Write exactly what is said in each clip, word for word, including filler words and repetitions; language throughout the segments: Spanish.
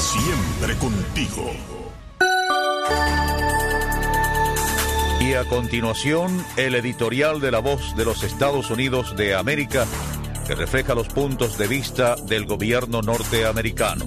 Siempre contigo. Y a continuación, el editorial de La Voz de los Estados Unidos de América, que refleja los puntos de vista del gobierno norteamericano.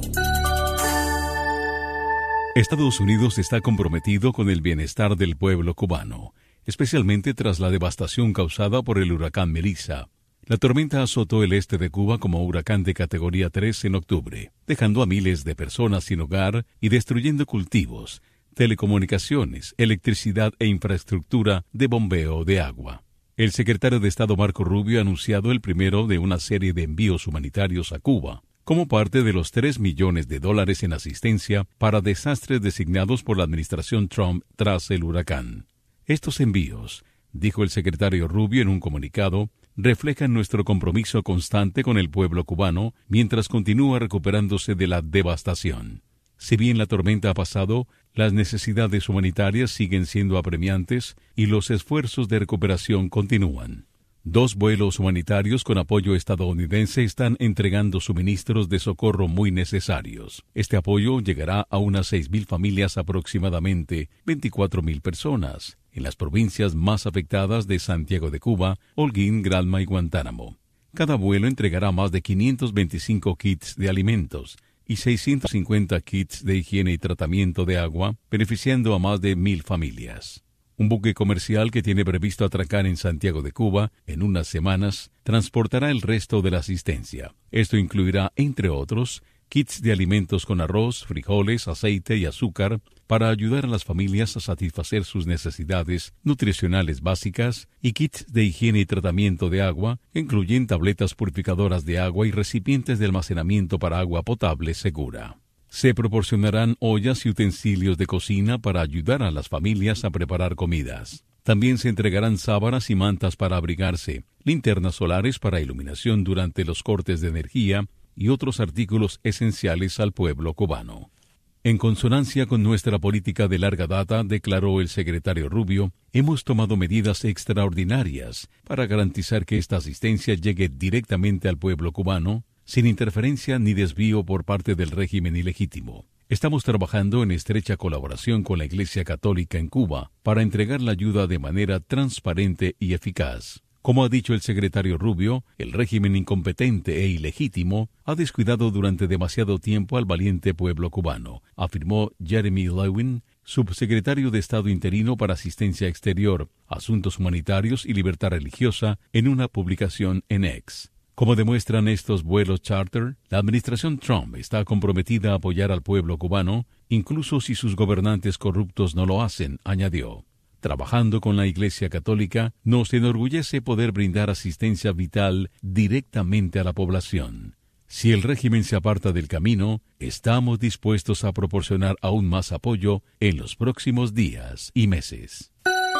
Estados Unidos está comprometido con el bienestar del pueblo cubano, especialmente tras la devastación causada por el huracán Melissa. La tormenta azotó el este de Cuba como huracán de categoría tres en octubre, dejando a miles de personas sin hogar y destruyendo cultivos, telecomunicaciones, electricidad e infraestructura de bombeo de agua. El secretario de Estado Marco Rubio ha anunciado el primero de una serie de envíos humanitarios a Cuba, como parte de los tres millones de dólares en asistencia para desastres designados por la administración Trump tras el huracán. Estos envíos, dijo el secretario Rubio en un comunicado, reflejan nuestro compromiso constante con el pueblo cubano mientras continúa recuperándose de la devastación. Si bien la tormenta ha pasado, las necesidades humanitarias siguen siendo apremiantes y los esfuerzos de recuperación continúan. Dos vuelos humanitarios con apoyo estadounidense están entregando suministros de socorro muy necesarios. Este apoyo llegará a unas seis mil familias, aproximadamente veinticuatro mil personas, en las provincias más afectadas de Santiago de Cuba, Holguín, Granma y Guantánamo. Cada vuelo entregará más de quinientos veinticinco kits de alimentos y seiscientos cincuenta kits de higiene y tratamiento de agua, beneficiando a más de mil familias. Un buque comercial que tiene previsto atracar en Santiago de Cuba en unas semanas transportará el resto de la asistencia. Esto incluirá, entre otros, kits de alimentos con arroz, frijoles, aceite y azúcar para ayudar a las familias a satisfacer sus necesidades nutricionales básicas y kits de higiene y tratamiento de agua, que incluyen tabletas purificadoras de agua y recipientes de almacenamiento para agua potable segura. Se proporcionarán ollas y utensilios de cocina para ayudar a las familias a preparar comidas. También se entregarán sábanas y mantas para abrigarse, linternas solares para iluminación durante los cortes de energía y otros artículos esenciales al pueblo cubano. En consonancia con nuestra política de larga data, declaró el secretario Rubio, hemos tomado medidas extraordinarias para garantizar que esta asistencia llegue directamente al pueblo cubano, sin interferencia ni desvío por parte del régimen ilegítimo. Estamos trabajando en estrecha colaboración con la Iglesia Católica en Cuba para entregar la ayuda de manera transparente y eficaz. Como ha dicho el secretario Rubio, el régimen incompetente e ilegítimo ha descuidado durante demasiado tiempo al valiente pueblo cubano, afirmó Jeremy Lewin, subsecretario de Estado interino para Asistencia Exterior, Asuntos Humanitarios y Libertad Religiosa, en una publicación en X. Como demuestran estos vuelos charter, la administración Trump está comprometida a apoyar al pueblo cubano, incluso si sus gobernantes corruptos no lo hacen, añadió. Trabajando con la Iglesia Católica, nos enorgullece poder brindar asistencia vital directamente a la población. Si el régimen se aparta del camino, estamos dispuestos a proporcionar aún más apoyo en los próximos días y meses.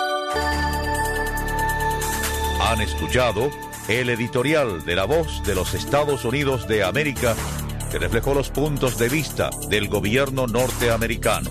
Han escuchado el editorial de La Voz de los Estados Unidos de América, que reflejó los puntos de vista del gobierno norteamericano.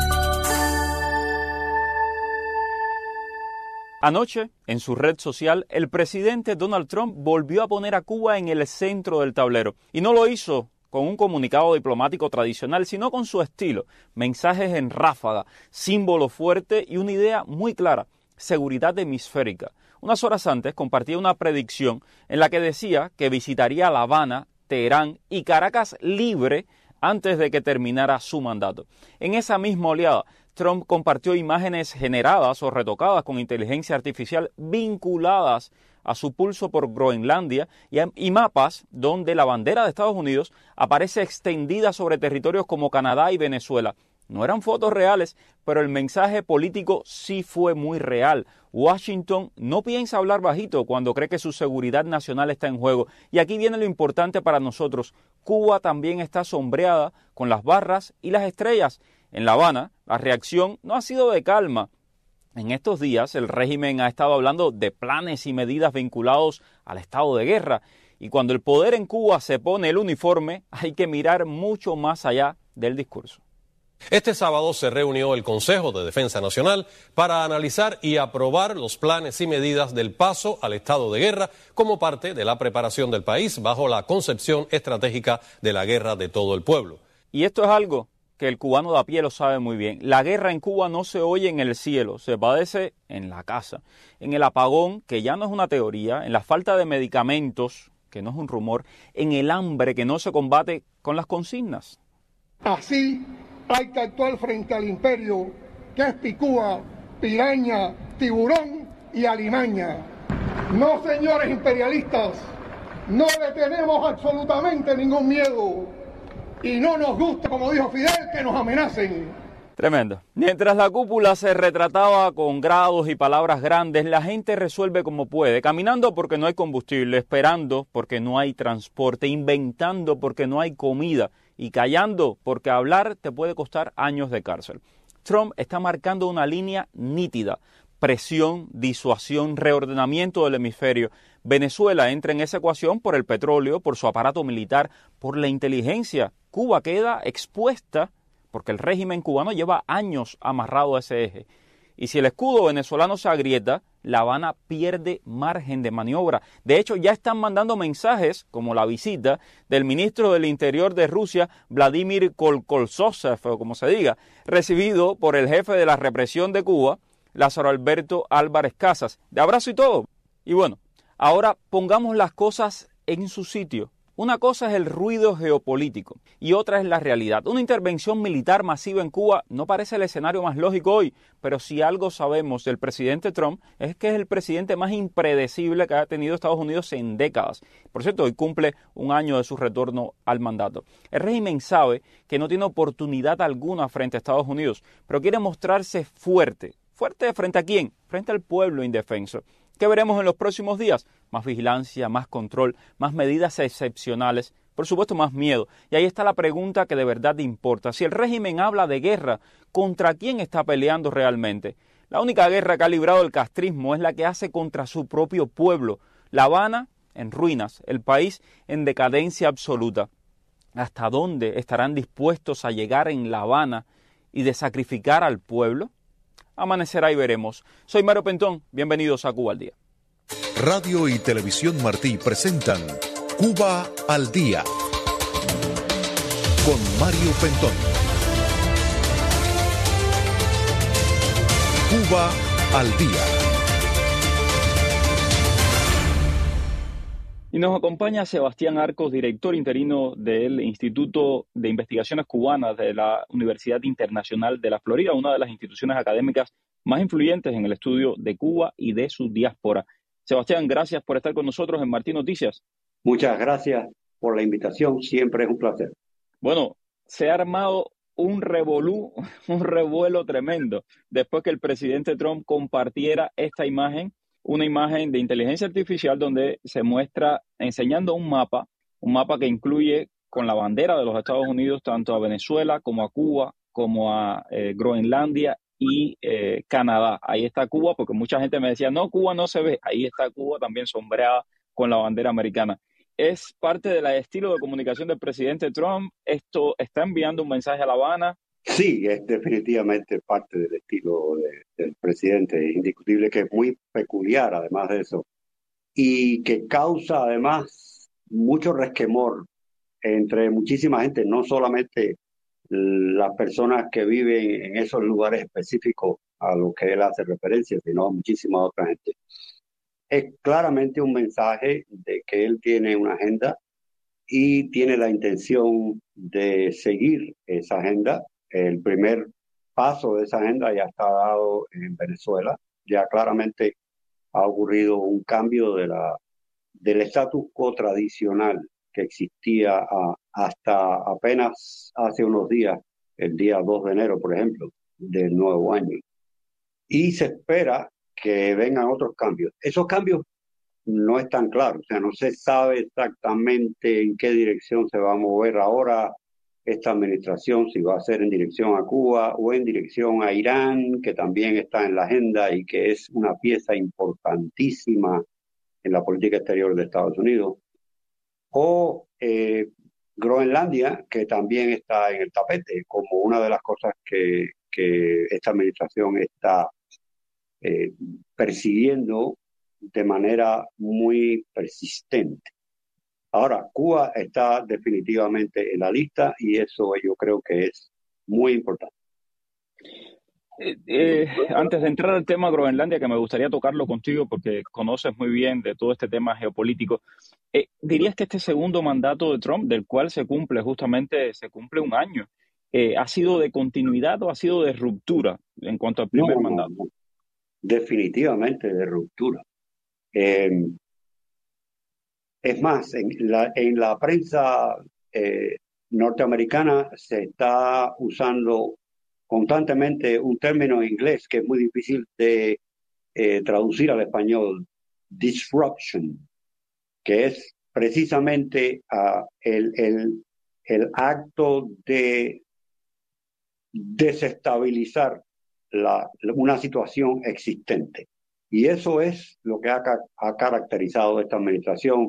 Anoche, en su red social, el presidente Donald Trump volvió a poner a Cuba en el centro del tablero. Y no lo hizo con un comunicado diplomático tradicional, sino con su estilo. Mensajes en ráfaga, símbolo fuerte y una idea muy clara: seguridad hemisférica. Unas horas antes compartía una predicción en la que decía que visitaría La Habana, Teherán y Caracas libre antes de que terminara su mandato. En esa misma oleada, Trump compartió imágenes generadas o retocadas con inteligencia artificial vinculadas a su pulso por Groenlandia y, y mapas donde la bandera de Estados Unidos aparece extendida sobre territorios como Canadá y Venezuela. No eran fotos reales, pero el mensaje político sí fue muy real. Washington no piensa hablar bajito cuando cree que su seguridad nacional está en juego. Y aquí viene lo importante para nosotros. Cuba también está sombreada con las barras y las estrellas. En La Habana, la reacción no ha sido de calma. En estos días, el régimen ha estado hablando de planes y medidas vinculados al estado de guerra. Y cuando el poder en Cuba se pone el uniforme, hay que mirar mucho más allá del discurso. Este sábado se reunió el Consejo de Defensa Nacional para analizar y aprobar los planes y medidas del paso al estado de guerra como parte de la preparación del país bajo la concepción estratégica de la guerra de todo el pueblo. Y esto es algo que el cubano de a pie lo sabe muy bien. La guerra en Cuba no se oye en el cielo, se padece en la casa, en el apagón, que ya no es una teoría, en la falta de medicamentos, que no es un rumor, en el hambre que no se combate con las consignas. Así hay que actuar frente al imperio, que es picúa, piraña, tiburón y alimaña. No, señores imperialistas, no le tenemos absolutamente ningún miedo. Y no nos gusta, como dijo Fidel, que nos amenacen. Tremendo. Mientras la cúpula se retrataba con grados y palabras grandes, la gente resuelve como puede, caminando porque no hay combustible, esperando porque no hay transporte, inventando porque no hay comida y callando porque hablar te puede costar años de cárcel. Trump está marcando una línea nítida. Presión, disuasión, reordenamiento del hemisferio. Venezuela entra en esa ecuación por el petróleo, por su aparato militar, por la inteligencia. Cuba queda expuesta porque el régimen cubano lleva años amarrado a ese eje. Y si el escudo venezolano se agrieta, La Habana pierde margen de maniobra. De hecho, ya están mandando mensajes, como la visita del ministro del Interior de Rusia, Vladimir Kolkoltsov, o como se diga, recibido por el jefe de la represión de Cuba, Lázaro Alberto Álvarez Casas. De abrazo y todo. Y bueno, ahora pongamos las cosas en su sitio. Una cosa es el ruido geopolítico y otra es la realidad. Una intervención militar masiva en Cuba no parece el escenario más lógico hoy, pero si algo sabemos del presidente Trump es que es el presidente más impredecible que ha tenido Estados Unidos en décadas. Por cierto, hoy cumple un año de su retorno al mandato. El régimen sabe que no tiene oportunidad alguna frente a Estados Unidos, pero quiere mostrarse fuerte. ¿Fuerte frente a quién? Frente al pueblo indefenso. ¿Qué veremos en los próximos días? Más vigilancia, más control, más medidas excepcionales, por supuesto más miedo. Y ahí está la pregunta que de verdad importa. Si el régimen habla de guerra, ¿contra quién está peleando realmente? La única guerra que ha librado el castrismo es la que hace contra su propio pueblo. La Habana en ruinas, el país en decadencia absoluta. ¿Hasta dónde estarán dispuestos a llegar en La Habana y de sacrificar al pueblo? Amanecerá y veremos. Soy Mario Pentón, bienvenidos a Cuba al Día. Radio y Televisión Martí presentan Cuba al Día con Mario Pentón. Cuba al Día. Y nos acompaña Sebastián Arcos, director interino del Instituto de Investigaciones Cubanas de la Universidad Internacional de la Florida, una de las instituciones académicas más influyentes en el estudio de Cuba y de su diáspora. Sebastián, gracias por estar con nosotros en Martí Noticias. Muchas gracias por la invitación, siempre es un placer. Bueno, se ha armado un revolú, un revuelo tremendo, después que el presidente Trump compartiera esta imagen, una imagen de inteligencia artificial donde se muestra enseñando un mapa, un mapa que incluye con la bandera de los Estados Unidos tanto a Venezuela como a Cuba, como a eh, Groenlandia y eh, Canadá. Ahí está Cuba, porque mucha gente me decía, no, Cuba no se ve. Ahí está Cuba también sombreada con la bandera americana. ¿Es parte del estilo de comunicación del presidente Trump? ¿Esto está enviando un mensaje a La Habana? Sí, es definitivamente parte del estilo de, del presidente. Es indiscutible que es muy peculiar, además de eso, y que causa además mucho resquemor entre muchísima gente, no solamente las personas que viven en esos lugares específicos a los que él hace referencia, sino a muchísima otra gente. Es claramente un mensaje de que él tiene una agenda y tiene la intención de seguir esa agenda. El primer paso de esa agenda ya está dado en Venezuela. Ya claramente ha ocurrido un cambio de la, del status quo tradicional que existía a, hasta apenas hace unos días, el día dos de enero, por ejemplo, del nuevo año. Y se espera que vengan otros cambios. Esos cambios no están claros, o sea, no se sabe exactamente en qué dirección se va a mover ahora esta administración, si va a ser en dirección a Cuba o en dirección a Irán, que también está en la agenda y que es una pieza importantísima en la política exterior de Estados Unidos, o eh, Groenlandia, que también está en el tapete, como una de las cosas que, que esta administración está eh, persiguiendo de manera muy persistente. Ahora, Cuba está definitivamente en la lista y eso yo creo que es muy importante. Eh, eh, antes de entrar al tema Groenlandia, que me gustaría tocarlo contigo porque conoces muy bien de todo este tema geopolítico, eh, ¿dirías que este segundo mandato de Trump, del cual se cumple justamente, se cumple un año, eh, ha sido de continuidad o ha sido de ruptura en cuanto al primer No, no, mandato? no, definitivamente de ruptura. Eh, es más, en la, en la prensa eh, norteamericana se está usando constantemente un término en inglés que es muy difícil de eh, traducir al español, disruption, que es precisamente uh, el, el, el acto de desestabilizar la, una situación existente. Y eso es lo que ha, ha caracterizado esta administración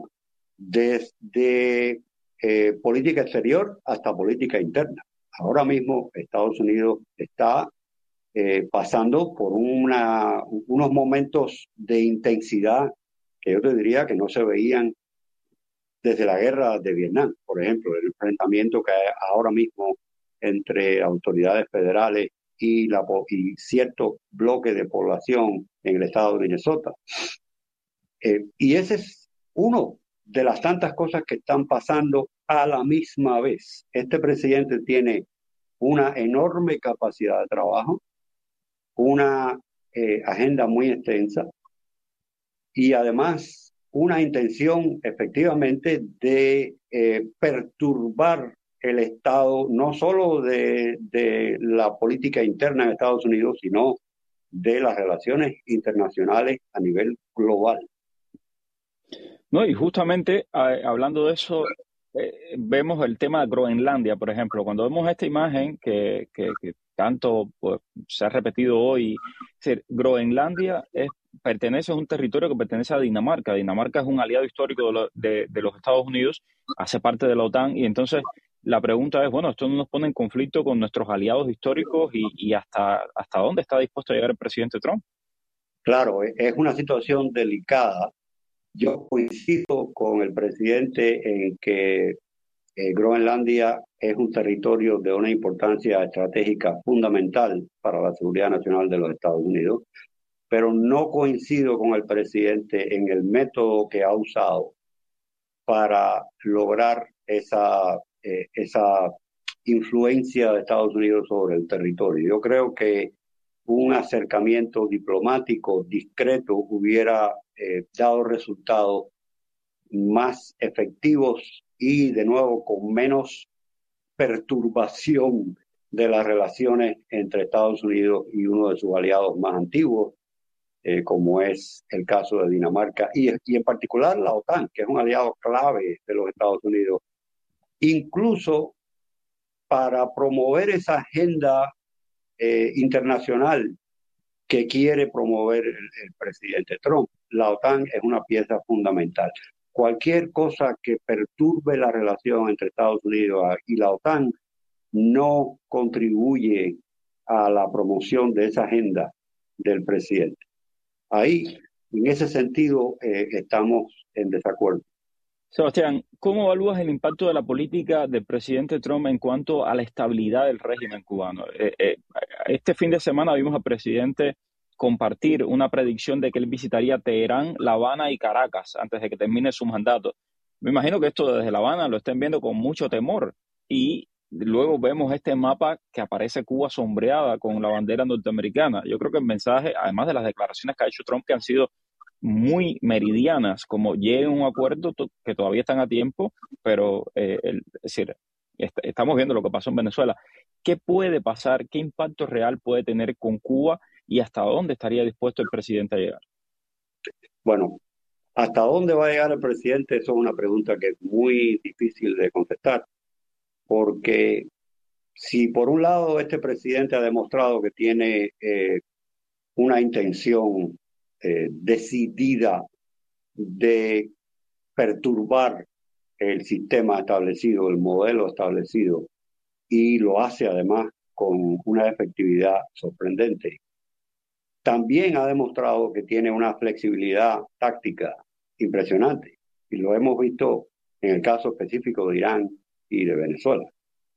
desde eh, política exterior hasta política interna. Ahora mismo Estados Unidos está eh, pasando por una, unos momentos de intensidad que yo te diría que no se veían desde la guerra de Vietnam, por ejemplo, el enfrentamiento que hay ahora mismo entre autoridades federales y, la, y cierto bloque de población en el estado de Minnesota. Eh, y ese es uno de las tantas cosas que están pasando a la misma vez. Este presidente tiene una enorme capacidad de trabajo, una eh, agenda muy extensa y además una intención efectivamente de eh, perturbar el estado no solo de, de la política interna en Estados Unidos, sino de las relaciones internacionales a nivel global. No, y justamente eh, hablando de eso, eh, vemos el tema de Groenlandia, por ejemplo. Cuando vemos esta imagen que, que, que tanto pues, se ha repetido hoy, es decir, Groenlandia es, pertenece a un territorio que pertenece a Dinamarca. Dinamarca es un aliado histórico de, lo, de, de los Estados Unidos, hace parte de la OTAN, y entonces la pregunta es, bueno, ¿esto no nos pone en conflicto con nuestros aliados históricos y, y hasta, hasta dónde está dispuesto a llegar el presidente Trump? Claro, es una situación delicada. Yo coincido con el presidente en que eh, Groenlandia es un territorio de una importancia estratégica fundamental para la seguridad nacional de los Estados Unidos, pero no coincido con el presidente en el método que ha usado para lograr esa, eh, esa influencia de Estados Unidos sobre el territorio. Yo creo que un acercamiento diplomático discreto hubiera eh, dado resultados más efectivos y de nuevo con menos perturbación de las relaciones entre Estados Unidos y uno de sus aliados más antiguos, eh, como es el caso de Dinamarca y, y en particular la OTAN, que es un aliado clave de los Estados Unidos, incluso para promover esa agenda eh, internacional que quiere promover el, el presidente Trump. La OTAN es una pieza fundamental. Cualquier cosa que perturbe la relación entre Estados Unidos y la OTAN no contribuye a la promoción de esa agenda del presidente. Ahí, en ese sentido, eh, estamos en desacuerdo. Sebastián, ¿cómo evalúas el impacto de la política del presidente Trump en cuanto a la estabilidad del régimen cubano? Eh, eh, este fin de semana vimos al presidente compartir una predicción de que él visitaría Teherán, La Habana y Caracas antes de que termine su mandato. Me imagino que esto desde La Habana lo estén viendo con mucho temor y luego vemos este mapa que aparece Cuba sombreada con la bandera norteamericana. Yo creo que el mensaje, además de las declaraciones que ha hecho Trump, que han sido muy meridianas, como lleguen a un acuerdo que todavía están a tiempo, pero eh, el, es decir, est estamos viendo lo que pasó en Venezuela. ¿Qué puede pasar? ¿Qué impacto real puede tener con Cuba y hasta dónde estaría dispuesto el presidente a llegar? Bueno, ¿hasta dónde va a llegar el presidente? Eso es una pregunta que es muy difícil de contestar, porque si por un lado este presidente ha demostrado que tiene eh, una intención eh, decidida de perturbar el sistema establecido, el modelo establecido, y lo hace además con una efectividad sorprendente. También ha demostrado que tiene una flexibilidad táctica impresionante, y lo hemos visto en el caso específico de Irán y de Venezuela.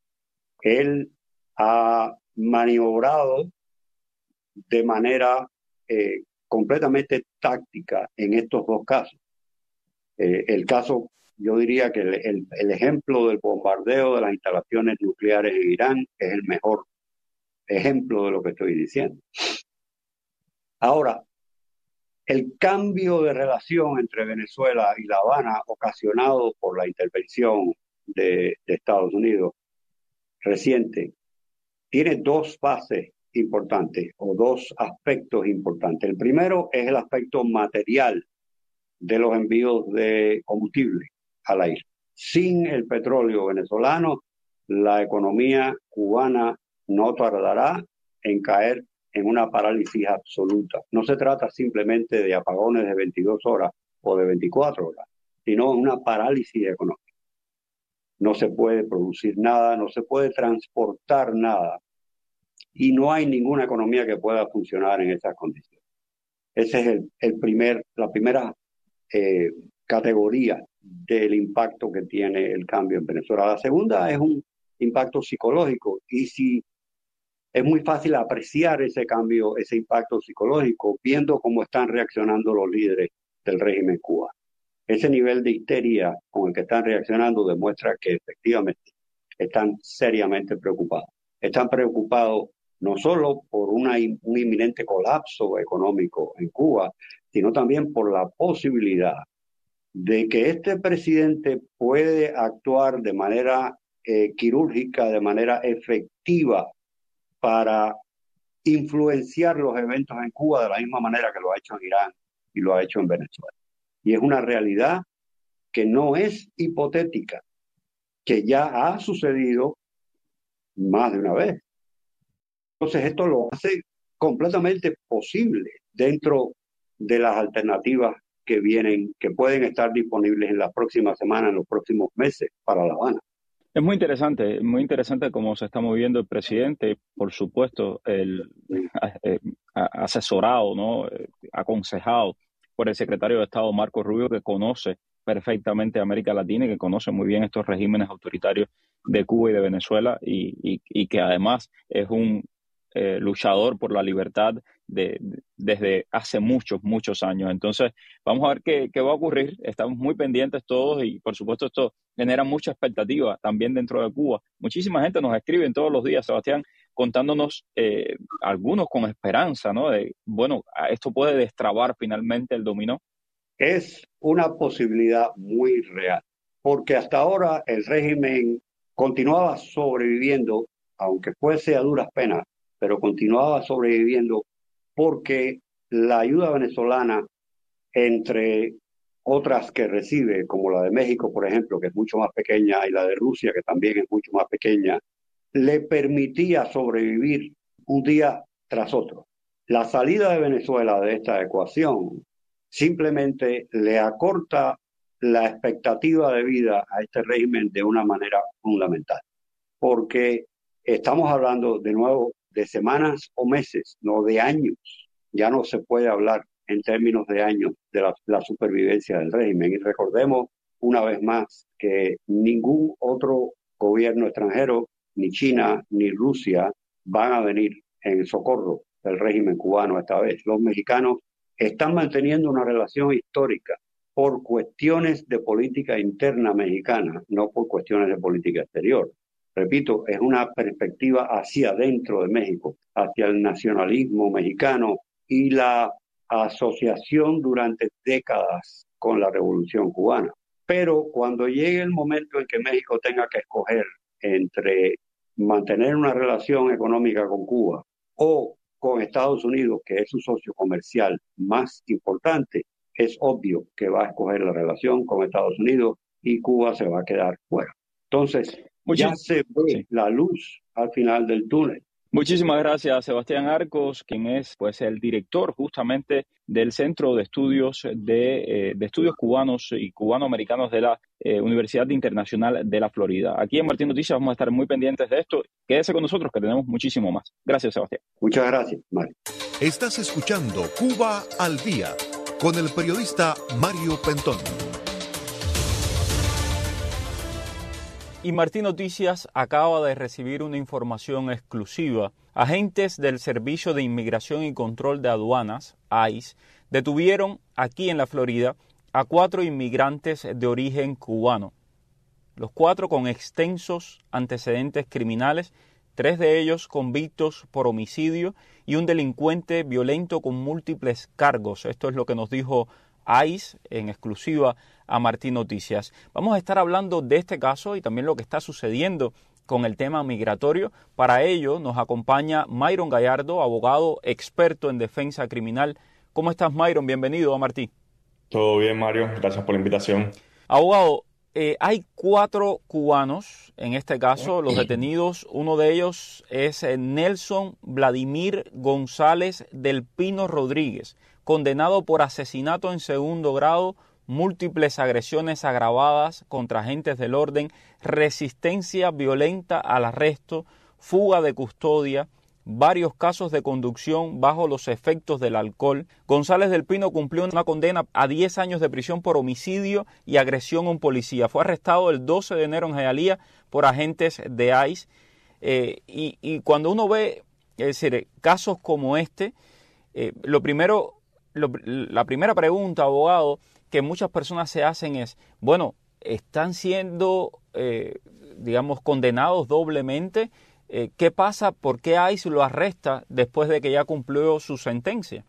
Él ha maniobrado de manera eh, completamente táctica en estos dos casos. Eh, el caso, yo diría que el, el, el ejemplo del bombardeo de las instalaciones nucleares en Irán es el mejor ejemplo de lo que estoy diciendo. Ahora, el cambio de relación entre Venezuela y La Habana ocasionado por la intervención de, de Estados Unidos reciente tiene dos bases importantes o dos aspectos importantes. El primero es el aspecto material de los envíos de combustible a la isla. Sin el petróleo venezolano, la economía cubana no tardará en caer en una parálisis absoluta. No se trata simplemente de apagones de veintidós horas o de veinticuatro horas, sino una parálisis económica. No se puede producir nada, no se puede transportar nada, y no hay ninguna economía que pueda funcionar en esas condiciones. Esa es el, el primer, la primera eh, categoría del impacto que tiene el cambio en Venezuela. La segunda es un impacto psicológico, y si es muy fácil apreciar ese cambio, ese impacto psicológico, viendo cómo están reaccionando los líderes del régimen cubano. Ese nivel de histeria con el que están reaccionando demuestra que efectivamente están seriamente preocupados. Están preocupados no solo por una, un inminente colapso económico en Cuba, sino también por la posibilidad de que este presidente puede actuar de manera eh, quirúrgica, de manera efectiva, para influenciar los eventos en Cuba de la misma manera que lo ha hecho en Irán y lo ha hecho en Venezuela. Y es una realidad que no es hipotética, que ya ha sucedido más de una vez. Entonces esto lo hace completamente posible dentro de las alternativas que vienen, que pueden estar disponibles en las próximas semanas, en los próximos meses para La Habana. Es muy interesante, muy interesante cómo se está moviendo el presidente, por supuesto, el eh, asesorado, ¿no? aconsejado por el secretario de Estado Marco Rubio, que conoce perfectamente América Latina y que conoce muy bien estos regímenes autoritarios de Cuba y de Venezuela, y, y, y que además es un eh, luchador por la libertad de, de, desde hace muchos, muchos años. Entonces, vamos a ver qué, qué va a ocurrir. Estamos muy pendientes todos y, por supuesto, esto genera mucha expectativa también dentro de Cuba. Muchísima gente nos escribe todos los días, Sebastián, contándonos, eh, algunos con esperanza, ¿no? De, bueno, esto puede destrabar finalmente el dominó. Es una posibilidad muy real, porque hasta ahora el régimen continuaba sobreviviendo, aunque fuese a duras penas, pero continuaba sobreviviendo porque la ayuda venezolana, entre otras que recibe, como la de México, por ejemplo, que es mucho más pequeña, y la de Rusia, que también es mucho más pequeña, le permitía sobrevivir un día tras otro. La salida de Venezuela de esta ecuación simplemente le acorta la expectativa de vida a este régimen de una manera fundamental, porque estamos hablando de nuevo de semanas o meses, no de años. Ya no se puede hablar en términos de años de la, la supervivencia del régimen. Y recordemos una vez más que ningún otro gobierno extranjero, ni China ni Rusia, van a venir en socorro del régimen cubano esta vez. Los mexicanos están manteniendo una relación histórica por cuestiones de política interna mexicana, no por cuestiones de política exterior. Repito, es una perspectiva hacia adentro de México, hacia el nacionalismo mexicano y la asociación durante décadas con la Revolución Cubana. Pero cuando llegue el momento en que México tenga que escoger entre mantener una relación económica con Cuba o con Estados Unidos, que es su socio comercial más importante, es obvio que va a escoger la relación con Estados Unidos y Cuba se va a quedar fuera. Entonces, ya se ve sí. la luz al final del túnel. Muchísimas gracias, Sebastián Arcos, quien es pues el director justamente del Centro de Estudios de, eh, de Estudios Cubanos y Cubanoamericanos de la eh, Universidad Internacional de la Florida. Aquí en Martín Noticias vamos a estar muy pendientes de esto. Quédese con nosotros que tenemos muchísimo más. Gracias, Sebastián. Muchas gracias, Mario. Estás escuchando Cuba al Día con el periodista Mario Pentón. Y Martín Noticias acaba de recibir una información exclusiva. Agentes del Servicio de Inmigración y Control de Aduanas, I C E, detuvieron aquí en la Florida a cuatro inmigrantes de origen cubano. Los cuatro con extensos antecedentes criminales, tres de ellos convictos por homicidio y un delincuente violento con múltiples cargos. Esto es lo que nos dijo I C E en exclusiva a Martín Noticias. Vamos a estar hablando de este caso y también lo que está sucediendo con el tema migratorio. Para ello nos acompaña Myron Gallardo, abogado experto en defensa criminal. ¿Cómo estás, Myron? Bienvenido a Martín. Todo bien, Mario. Gracias por la invitación. Abogado, eh, hay cuatro cubanos en este caso, los detenidos. Uno de ellos es Nelson Vladimir González del Pino Rodríguez, condenado por asesinato en segundo grado, múltiples agresiones agravadas contra agentes del orden, resistencia violenta al arresto, fuga de custodia, varios casos de conducción bajo los efectos del alcohol. González del Pino cumplió una condena a diez años de prisión por homicidio y agresión a un policía. Fue arrestado el doce de enero en Hialeah por agentes de I C E. Eh, y, y cuando uno ve, es decir, casos como este, eh, lo primero, lo, la primera pregunta, abogado, que muchas personas se hacen es, bueno, ¿están siendo, eh, digamos, condenados doblemente? Eh, ¿Qué pasa? ¿Por qué I C E lo arresta después de que ya cumplió su sentencia?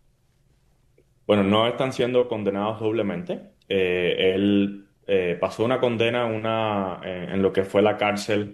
Bueno, no están siendo condenados doblemente. Eh, él eh, pasó una condena una, eh, en lo que fue la cárcel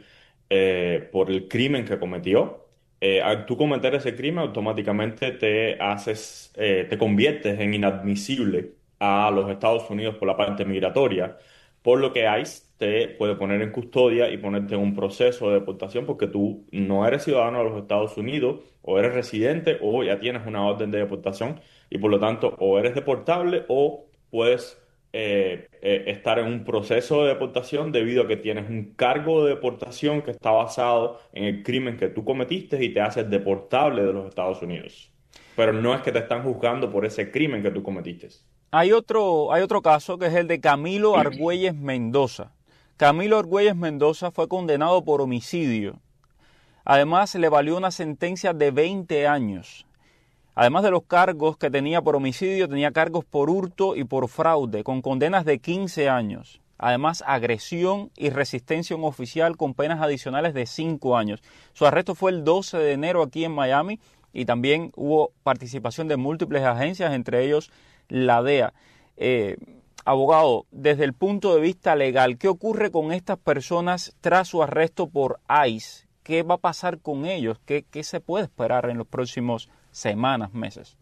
eh, por el crimen que cometió. Eh, al tú cometer ese crimen, automáticamente te haces, eh, te conviertes en inadmisible a los Estados Unidos por la parte migratoria, por lo que I C E te puede poner en custodia y ponerte en un proceso de deportación porque tú no eres ciudadano de los Estados Unidos, o eres residente, o ya tienes una orden de deportación, y por lo tanto o eres deportable o puedes eh, eh, estar en un proceso de deportación debido a que tienes un cargo de deportación que está basado en el crimen que tú cometiste y te haces deportable de los Estados Unidos. Pero no es que te están juzgando por ese crimen que tú cometiste. Hay otro, hay otro caso que es el de Camilo Argüelles Mendoza. Camilo Argüelles Mendoza fue condenado por homicidio. Además, le valió una sentencia de veinte años. Además de los cargos que tenía por homicidio, tenía cargos por hurto y por fraude, con condenas de quince años. Además, agresión y resistencia a un oficial con penas adicionales de cinco años. Su arresto fue el doce de enero aquí en Miami y también hubo participación de múltiples agencias, entre ellos la D E A. Eh, abogado, desde el punto de vista legal, ¿qué ocurre con estas personas tras su arresto por I C E? ¿Qué va a pasar con ellos? ¿Qué, qué se puede esperar en los próximos semanas, meses?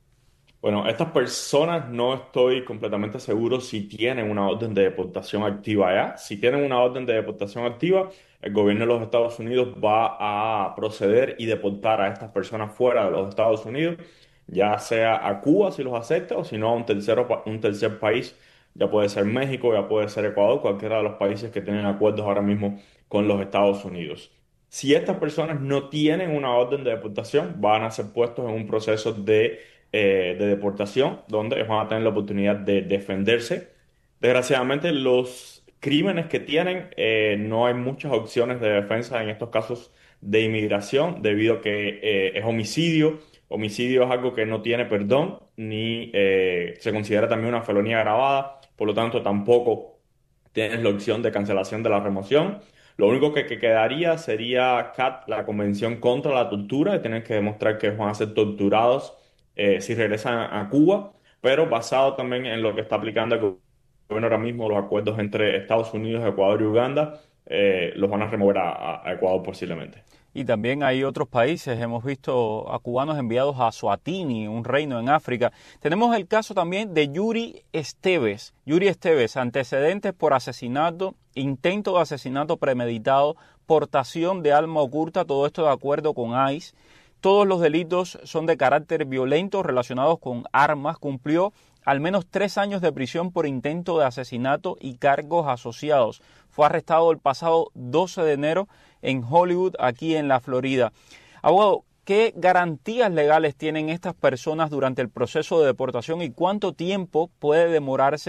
Bueno, estas personas no estoy completamente seguro si tienen una orden de deportación activa ya. Si tienen una orden de deportación activa, el gobierno de los Estados Unidos va a proceder y deportar a estas personas fuera de los Estados Unidos, ya sea a Cuba si los acepta, o si no a un, tercero, un tercer país. Ya puede ser México, ya puede ser Ecuador, cualquiera de los países que tienen acuerdos ahora mismo con los Estados Unidos. Si estas personas no tienen una orden de deportación, van a ser puestos en un proceso de, eh, de deportación, donde van a tener la oportunidad de defenderse. Desgraciadamente, los crímenes que tienen, eh, no hay muchas opciones de defensa en estos casos de inmigración, debido a que eh, es homicidio. Homicidio es algo que no tiene perdón, ni eh, se considera también una felonía agravada, por lo tanto tampoco tienes la opción de cancelación de la remoción. Lo único que, que quedaría sería C A T, la Convención contra la Tortura, de tener que demostrar que van a ser torturados eh, si regresan a Cuba, pero basado también en lo que está aplicando el gobierno ahora mismo, los acuerdos entre Estados Unidos, Ecuador y Uganda, eh, los van a remover a, a Ecuador posiblemente. Y también hay otros países, hemos visto a cubanos enviados a Suatini, un reino en África. Tenemos el caso también de Yuri Esteves. Yuri Esteves, antecedentes por asesinato, intento de asesinato premeditado, portación de arma oculta, todo esto de acuerdo con I C E. Todos los delitos son de carácter violento relacionados con armas. Cumplió al menos tres años de prisión por intento de asesinato y cargos asociados. Fue arrestado el pasado doce de enero en Hollywood, aquí en la Florida. Abogado, ¿qué garantías legales tienen estas personas durante el proceso de deportación y cuánto tiempo puede demorarse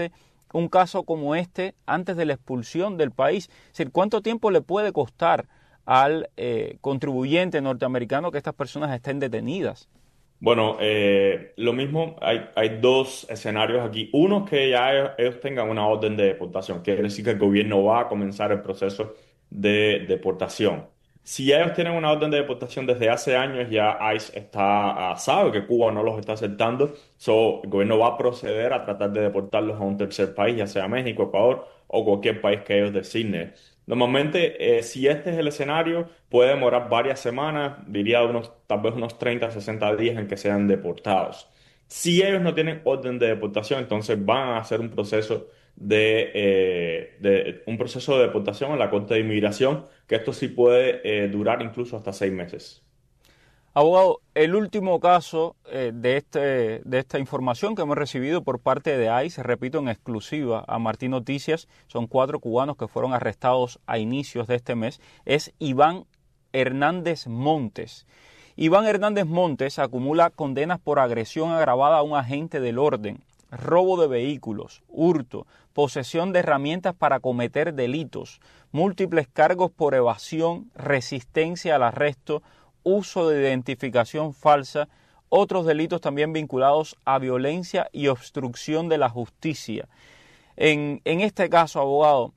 un caso como este antes de la expulsión del país? Es decir, ¿cuánto tiempo le puede costar al eh, contribuyente norteamericano que estas personas estén detenidas? Bueno, eh, lo mismo, hay, hay dos escenarios aquí. Uno, que ya ellos, ellos tengan una orden de deportación, quiere decir que el gobierno va a comenzar el proceso de deportación. Si ellos tienen una orden de deportación desde hace años, ya ICE está, uh, sabe que Cuba no los está aceptando, so, el gobierno va a proceder a tratar de deportarlos a un tercer país, ya sea México, Ecuador o cualquier país que ellos designen. Normalmente, eh, si este es el escenario, puede demorar varias semanas, diría unos, tal vez unos treinta, sesenta días en que sean deportados. Si ellos no tienen orden de deportación, entonces van a hacer un proceso de, eh, de un proceso de deportación en la Corte de Inmigración, que esto sí puede eh, durar incluso hasta seis meses. Abogado, el último caso eh, de, este, de esta información que hemos recibido por parte de ICE, repito, en exclusiva a Martín Noticias, son cuatro cubanos que fueron arrestados a inicios de este mes, es Iván Hernández Montes. Iván Hernández Montes acumula condenas por agresión agravada a un agente del orden, robo de vehículos, hurto, posesión de herramientas para cometer delitos, múltiples cargos por evasión, resistencia al arresto, uso de identificación falsa, otros delitos también vinculados a violencia y obstrucción de la justicia. En, en este caso, abogado,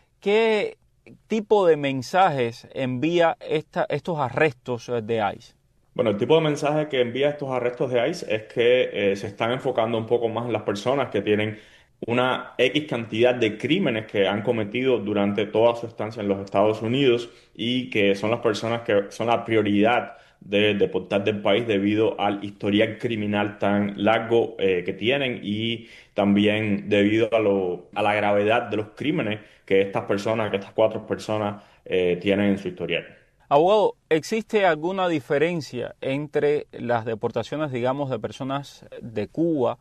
¿qué tipo de mensajes envía esta, estos arrestos de ICE? Bueno, el tipo de mensaje que envía estos arrestos de ICE es que eh, se están enfocando un poco más en las personas que tienen una X cantidad de crímenes que han cometido durante toda su estancia en los Estados Unidos y que son las personas que son la prioridad de deportar del país debido al historial criminal tan largo eh, que tienen y también debido a, lo, a la gravedad de los crímenes que estas personas, que estas cuatro personas eh, tienen en su historial. Abogado, ¿existe alguna diferencia entre las deportaciones, digamos, de personas de Cuba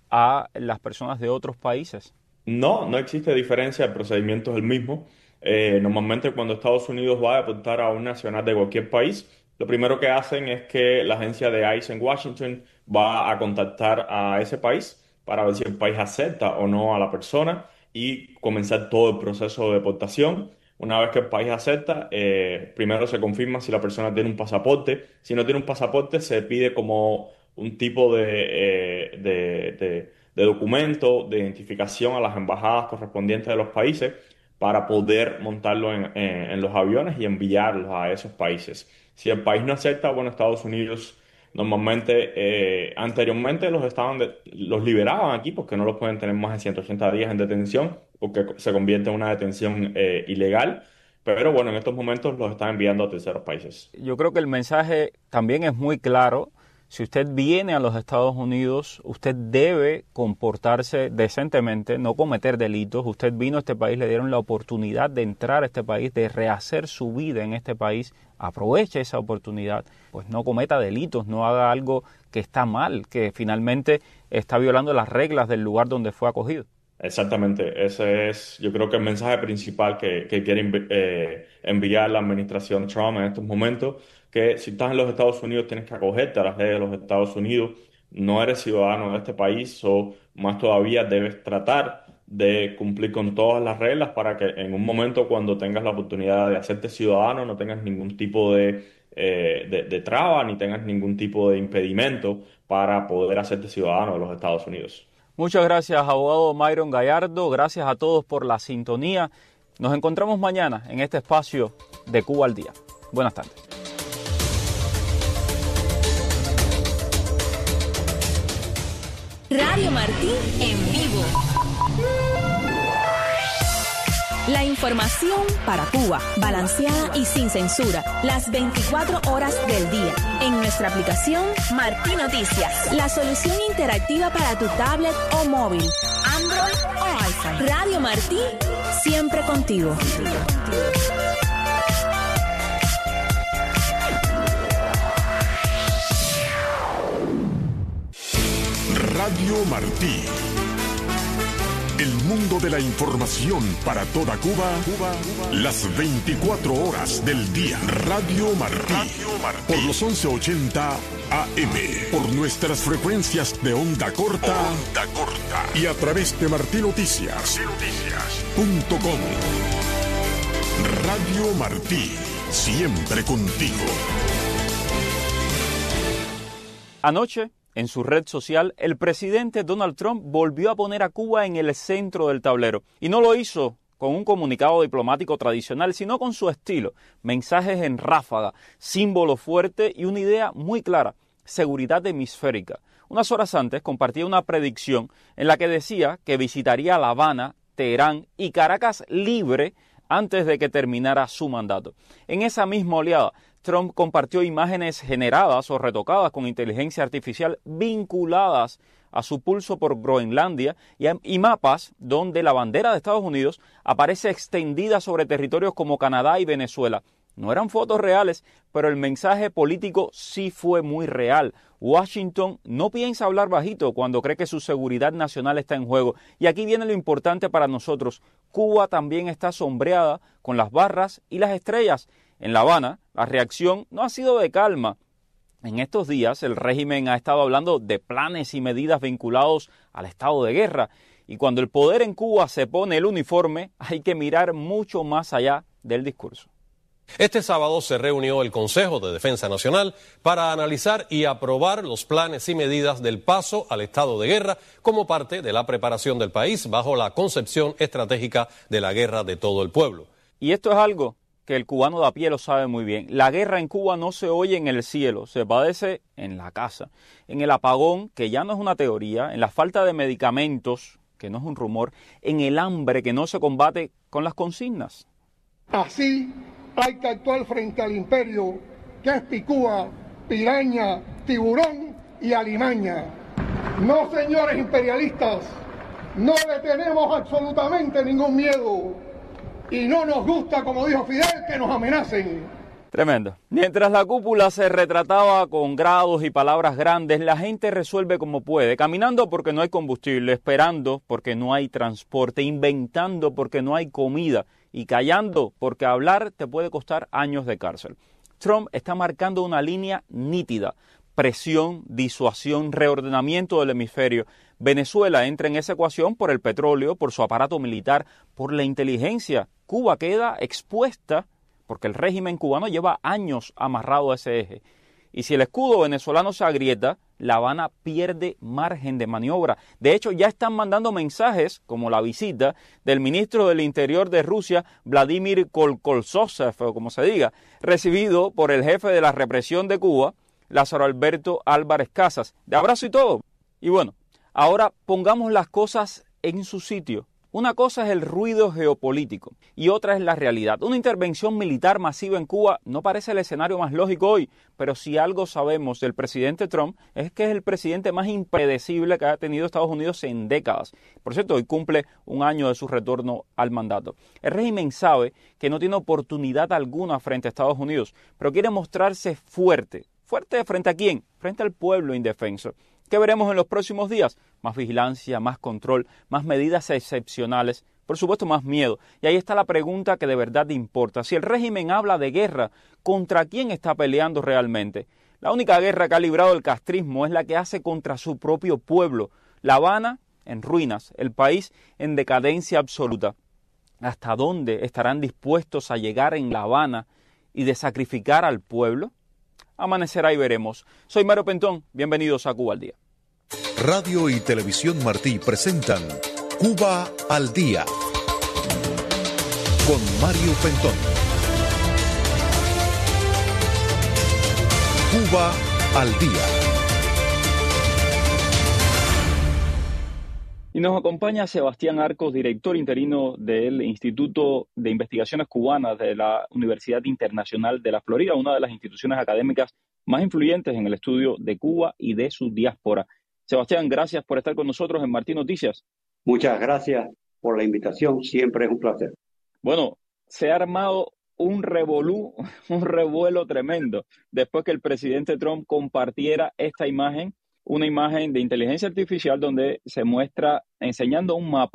a las personas de otros países? No, no existe diferencia, el procedimiento es el mismo. Eh, normalmente cuando Estados Unidos va a deportar a un nacional de cualquier país, lo primero que hacen es que la agencia de ICE en Washington va a contactar a ese país para ver si el país acepta o no a la persona y comenzar todo el proceso de deportación. Una vez que el país acepta, eh, primero se confirma si la persona tiene un pasaporte. Si no tiene un pasaporte, se pide como un tipo de, eh, de, de, de documento de identificación a las embajadas correspondientes de los países para poder montarlo en, en, en los aviones y enviarlos a esos países. Si el país no acepta, bueno, Estados Unidos normalmente, eh, anteriormente los, estaban de, los liberaban aquí porque no los pueden tener más de ciento ochenta días en detención porque se convierte en una detención eh, ilegal. Pero bueno, en estos momentos los están enviando a terceros países. Yo creo que el mensaje también es muy claro. Si usted viene a los Estados Unidos, usted debe comportarse decentemente, no cometer delitos. Usted vino a este país, le dieron la oportunidad de entrar a este país, de rehacer su vida en este país. Aproveche esa oportunidad, pues no cometa delitos, no haga algo que está mal, que finalmente está violando las reglas del lugar donde fue acogido. Exactamente, ese es yo creo que el mensaje principal que, que quiere eh, enviar la administración Trump en estos momentos, que si estás en los Estados Unidos tienes que acogerte a las leyes de los Estados Unidos, no eres ciudadano de este país o más todavía debes tratar de cumplir con todas las reglas para que en un momento cuando tengas la oportunidad de hacerte ciudadano no tengas ningún tipo de, eh, de, de traba ni tengas ningún tipo de impedimento para poder hacerte ciudadano de los Estados Unidos. Muchas gracias, abogado Myron Gallardo. Gracias a todos por la sintonía. Nos encontramos mañana en este espacio de Cuba al Día. Buenas tardes. Radio Martí en vivo. La información para Cuba, balanceada y sin censura, las veinticuatro horas del día. En nuestra aplicación Martí Noticias, la solución interactiva para tu tablet o móvil, Android o iPhone. Radio Martí, siempre contigo. Radio Martí. El mundo de la información para toda Cuba, Cuba, Cuba. Las veinticuatro horas del día. Radio Martí. Radio Martí. Por los once ochenta A M. Por nuestras frecuencias de onda corta. Onda corta. Y a través de Martí Noticias. Punto com. Radio Martí. Siempre contigo. Anoche, en su red social, el presidente Donald Trump volvió a poner a Cuba en el centro del tablero. Y no lo hizo con un comunicado diplomático tradicional, sino con su estilo. Mensajes en ráfaga, símbolo fuerte y una idea muy clara: seguridad hemisférica. Unas horas antes compartía una predicción en la que decía que visitaría La Habana, Teherán y Caracas libre antes de que terminara su mandato. En esa misma oleada, Trump compartió imágenes generadas o retocadas con inteligencia artificial vinculadas a su pulso por Groenlandia y, y mapas donde la bandera de Estados Unidos aparece extendida sobre territorios como Canadá y Venezuela. No eran fotos reales, pero el mensaje político sí fue muy real. Washington no piensa hablar bajito cuando cree que su seguridad nacional está en juego. Y aquí viene lo importante para nosotros. Cuba también está sombreada con las barras y las estrellas. En La Habana, la reacción no ha sido de calma. En estos días, el régimen ha estado hablando de planes y medidas vinculados al estado de guerra. Y cuando el poder en Cuba se pone el uniforme, hay que mirar mucho más allá del discurso. Este sábado se reunió el Consejo de Defensa Nacional para analizar y aprobar los planes y medidas del paso al estado de guerra como parte de la preparación del país bajo la concepción estratégica de la guerra de todo el pueblo. Y esto es algo que el cubano de a pie lo sabe muy bien. La guerra en Cuba no se oye en el cielo, se padece en la casa, en el apagón, que ya no es una teoría, en la falta de medicamentos, que no es un rumor, en el hambre que no se combate con las consignas. Así hay que actuar frente al imperio, que es picúa, piraña, tiburón y alimaña. No, señores imperialistas, no le tenemos absolutamente ningún miedo. Y no nos gusta, como dijo Fidel, que nos amenacen. Tremendo. Mientras la cúpula se retrataba con grados y palabras grandes, la gente resuelve como puede, caminando porque no hay combustible, esperando porque no hay transporte, inventando porque no hay comida y callando porque hablar te puede costar años de cárcel. Trump está marcando una línea nítida: presión, disuasión, reordenamiento del hemisferio. Venezuela entra en esa ecuación por el petróleo, por su aparato militar, por la inteligencia. Cuba queda expuesta porque el régimen cubano lleva años amarrado a ese eje. Y si el escudo venezolano se agrieta, La Habana pierde margen de maniobra. De hecho, ya están mandando mensajes, como la visita del ministro del Interior de Rusia, Vladimir Kolkoltsev, o como se diga, recibido por el jefe de la represión de Cuba, Lázaro Alberto Álvarez Casas. De abrazo y todo. Y bueno, ahora pongamos las cosas en su sitio. Una cosa es el ruido geopolítico y otra es la realidad. Una intervención militar masiva en Cuba no parece el escenario más lógico hoy, pero si algo sabemos del presidente Trump es que es el presidente más impredecible que ha tenido Estados Unidos en décadas. Por cierto, hoy cumple un año de su retorno al mandato. El régimen sabe que no tiene oportunidad alguna frente a Estados Unidos, pero quiere mostrarse fuerte. ¿Fuerte frente a quién? Frente al pueblo indefenso. ¿Qué veremos en los próximos días? Más vigilancia, más control, más medidas excepcionales, por supuesto más miedo. Y ahí está la pregunta que de verdad importa. Si el régimen habla de guerra, ¿contra quién está peleando realmente? La única guerra que ha librado el castrismo es la que hace contra su propio pueblo. La Habana en ruinas, el país en decadencia absoluta. ¿Hasta dónde estarán dispuestos a llegar en La Habana y de sacrificar al pueblo? Amanecerá y veremos. Soy Mario Pentón, bienvenidos a Cuba al Día. Radio y Televisión Martí presentan Cuba al Día con Mario Pentón. Cuba al Día. Y nos acompaña Sebastián Arcos, director interino del Instituto de Investigaciones Cubanas de la Universidad Internacional de la Florida, una de las instituciones académicas más influyentes en el estudio de Cuba y de su diáspora. Sebastián, gracias por estar con nosotros en Martí Noticias. Muchas gracias por la invitación, siempre es un placer. Bueno, se ha armado un revolú, un revuelo tremendo, después que el presidente Trump compartiera esta imagen, una imagen de inteligencia artificial donde se muestra enseñando un mapa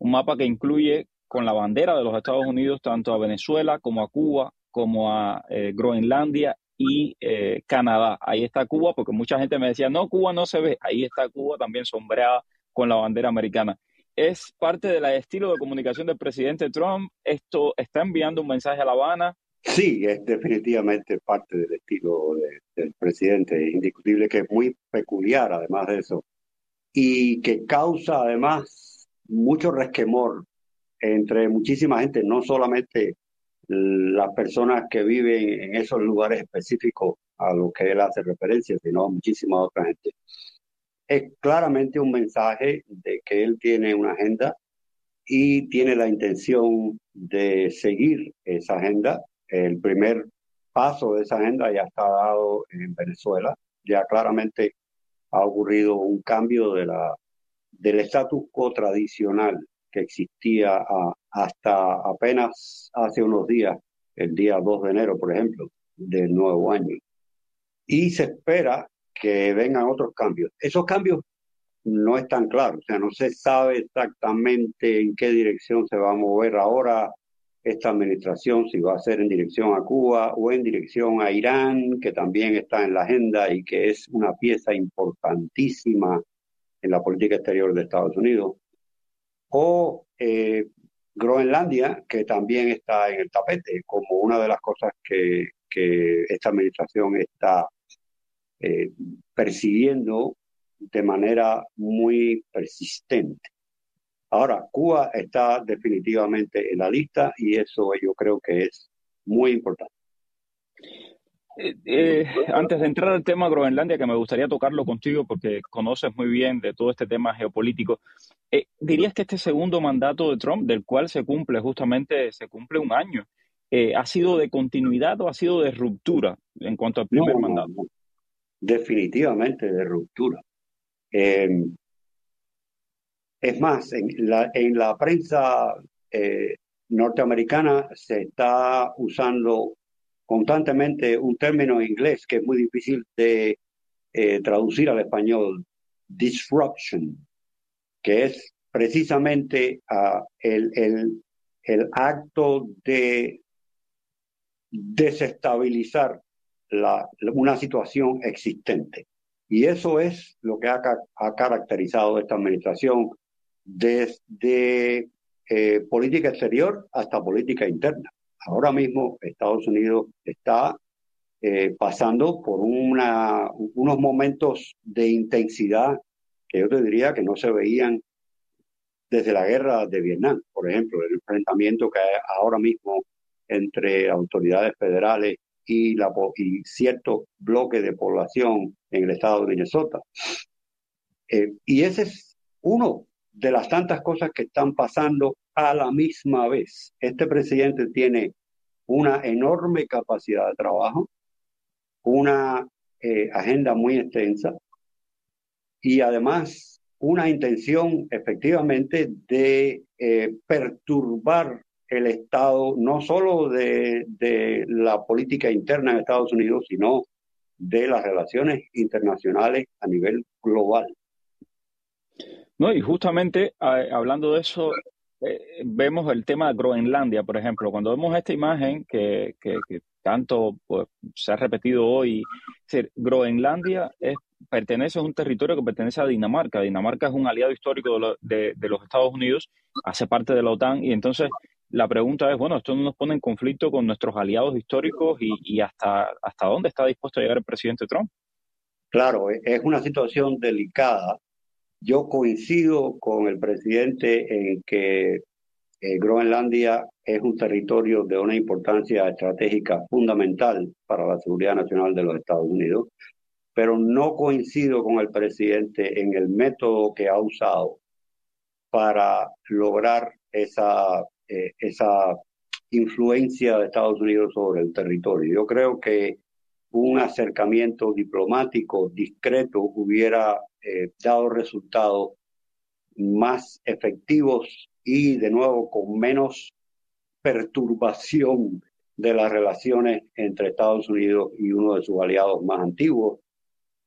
un mapa que incluye con la bandera de los Estados Unidos tanto a Venezuela como a Cuba, como a eh, Groenlandia y eh, Canadá. Ahí está Cuba, porque mucha gente me decía, no, Cuba no se ve. Ahí está Cuba también sombreada con la bandera americana. ¿Es parte del estilo de comunicación del presidente Trump? ¿Esto está enviando un mensaje a La Habana? Sí, es definitivamente parte del estilo de, del presidente. Es indiscutible que es muy peculiar, además de eso, y que causa además mucho resquemor entre muchísima gente, no solamente las personas que viven en esos lugares específicos a los que él hace referencia, sino a muchísima otra gente. Es claramente un mensaje de que él tiene una agenda y tiene la intención de seguir esa agenda. El primer paso de esa agenda ya está dado en Venezuela. Ya claramente ha ocurrido un cambio de la, del status quo tradicional que existía a, hasta apenas hace unos días, el día dos de enero, por ejemplo, del nuevo año. Y se espera que vengan otros cambios. Esos cambios no están claros, o sea, no se sabe exactamente en qué dirección se va a mover ahora esta administración, si va a ser en dirección a Cuba o en dirección a Irán, que también está en la agenda y que es una pieza importantísima en la política exterior de Estados Unidos, o eh, Groenlandia, que también está en el tapete, como una de las cosas que, que esta administración está eh, persiguiendo de manera muy persistente. Ahora, Cuba está definitivamente en la lista y eso yo creo que es muy importante. Eh, eh, antes de entrar al tema Groenlandia, que me gustaría tocarlo contigo porque conoces muy bien de todo este tema geopolítico, eh, ¿dirías que este segundo mandato de Trump, del cual se cumple justamente, se cumple un año, eh, ha sido de continuidad o ha sido de ruptura en cuanto al primer no, no, mandato? No. Definitivamente de ruptura. Eh, es más, en la, en la prensa eh, norteamericana se está usando constantemente un término en inglés que es muy difícil de eh, traducir al español, disruption, que es precisamente uh, el, el, el acto de desestabilizar la, una situación existente. Y eso es lo que ha, ha caracterizado esta administración desde eh, política exterior hasta política interna. Ahora mismo Estados Unidos está eh, pasando por una, unos momentos de intensidad que yo te diría que no se veían desde la guerra de Vietnam, por ejemplo, el enfrentamiento que hay ahora mismo entre autoridades federales y, la, y cierto bloque de población en el estado de Minnesota. Eh, y ese es uno de las tantas cosas que están pasando a la misma vez. Este presidente tiene una enorme capacidad de trabajo, una eh, agenda muy extensa y además una intención efectivamente de eh, perturbar el estado no solo de, de la política interna en Estados Unidos, sino de las relaciones internacionales a nivel global. No, y justamente eh, hablando de eso, eh, vemos el tema de Groenlandia, por ejemplo. Cuando vemos esta imagen que, que, que tanto pues, se ha repetido hoy, es decir, Groenlandia es, pertenece a un territorio que pertenece a Dinamarca. Dinamarca es un aliado histórico de, lo, de, de los Estados Unidos, hace parte de la OTAN, y entonces la pregunta es, bueno, esto no nos pone en conflicto con nuestros aliados históricos y, y hasta, hasta dónde está dispuesto a llegar el presidente Trump. Claro, es una situación delicada. Yo coincido con el presidente en que eh, Groenlandia es un territorio de una importancia estratégica fundamental para la seguridad nacional de los Estados Unidos, pero no coincido con el presidente en el método que ha usado para lograr esa, eh, esa influencia de Estados Unidos sobre el territorio. Yo creo que un acercamiento diplomático discreto hubiera eh, dado resultados más efectivos y, de nuevo, con menos perturbación de las relaciones entre Estados Unidos y uno de sus aliados más antiguos,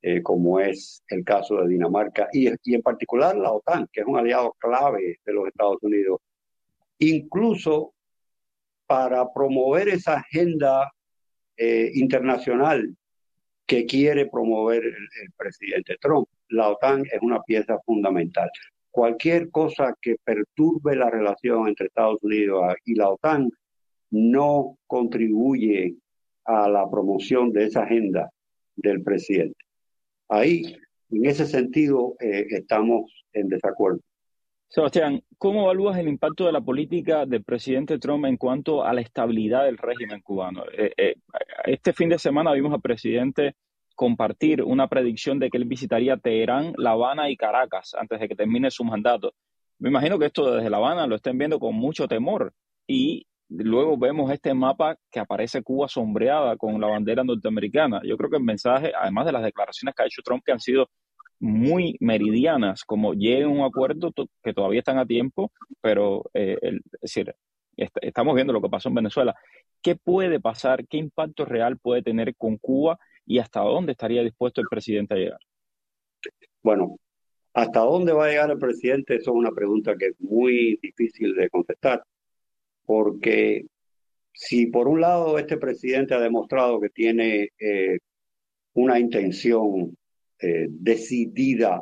eh, como es el caso de Dinamarca y, y en particular la OTAN, que es un aliado clave de los Estados Unidos, incluso para promover esa agenda eh, internacional que quiere promover el, el presidente Trump. La OTAN es una pieza fundamental. Cualquier cosa que perturbe la relación entre Estados Unidos y la OTAN no contribuye a la promoción de esa agenda del presidente. Ahí, en ese sentido, eh, estamos en desacuerdo. Sebastián, ¿cómo evalúas el impacto de la política del presidente Trump en cuanto a la estabilidad del régimen cubano? Eh, eh, este fin de semana vimos al presidente compartir una predicción de que él visitaría Teherán, La Habana y Caracas antes de que termine su mandato. Me imagino que esto desde La Habana lo estén viendo con mucho temor y luego vemos este mapa que aparece Cuba sombreada con la bandera norteamericana. Yo creo que el mensaje, además de las declaraciones que ha hecho Trump, que han sido muy meridianas, como lleguen a un acuerdo que todavía están a tiempo, pero eh, el, es decir, est estamos viendo lo que pasó en Venezuela. ¿Qué puede pasar? ¿Qué impacto real puede tener con Cuba y hasta dónde estaría dispuesto el presidente a llegar? Bueno, ¿hasta dónde va a llegar el presidente? Eso es una pregunta que es muy difícil de contestar, porque si por un lado este presidente ha demostrado que tiene eh, una intención eh, decidida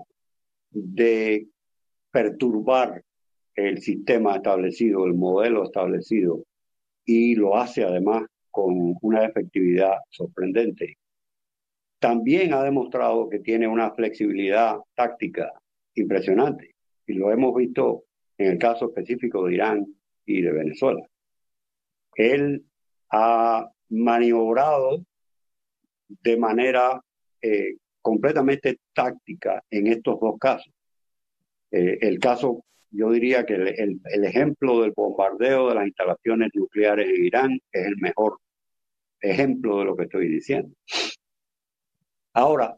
de perturbar el sistema establecido, el modelo establecido, y lo hace además con una efectividad sorprendente, también ha demostrado que tiene una flexibilidad táctica impresionante, y lo hemos visto en el caso específico de Irán y de Venezuela. Él ha maniobrado de manera eh, completamente táctica en estos dos casos. Eh, el caso, yo diría que el, el, el ejemplo del bombardeo de las instalaciones nucleares en Irán es el mejor ejemplo de lo que estoy diciendo. Ahora,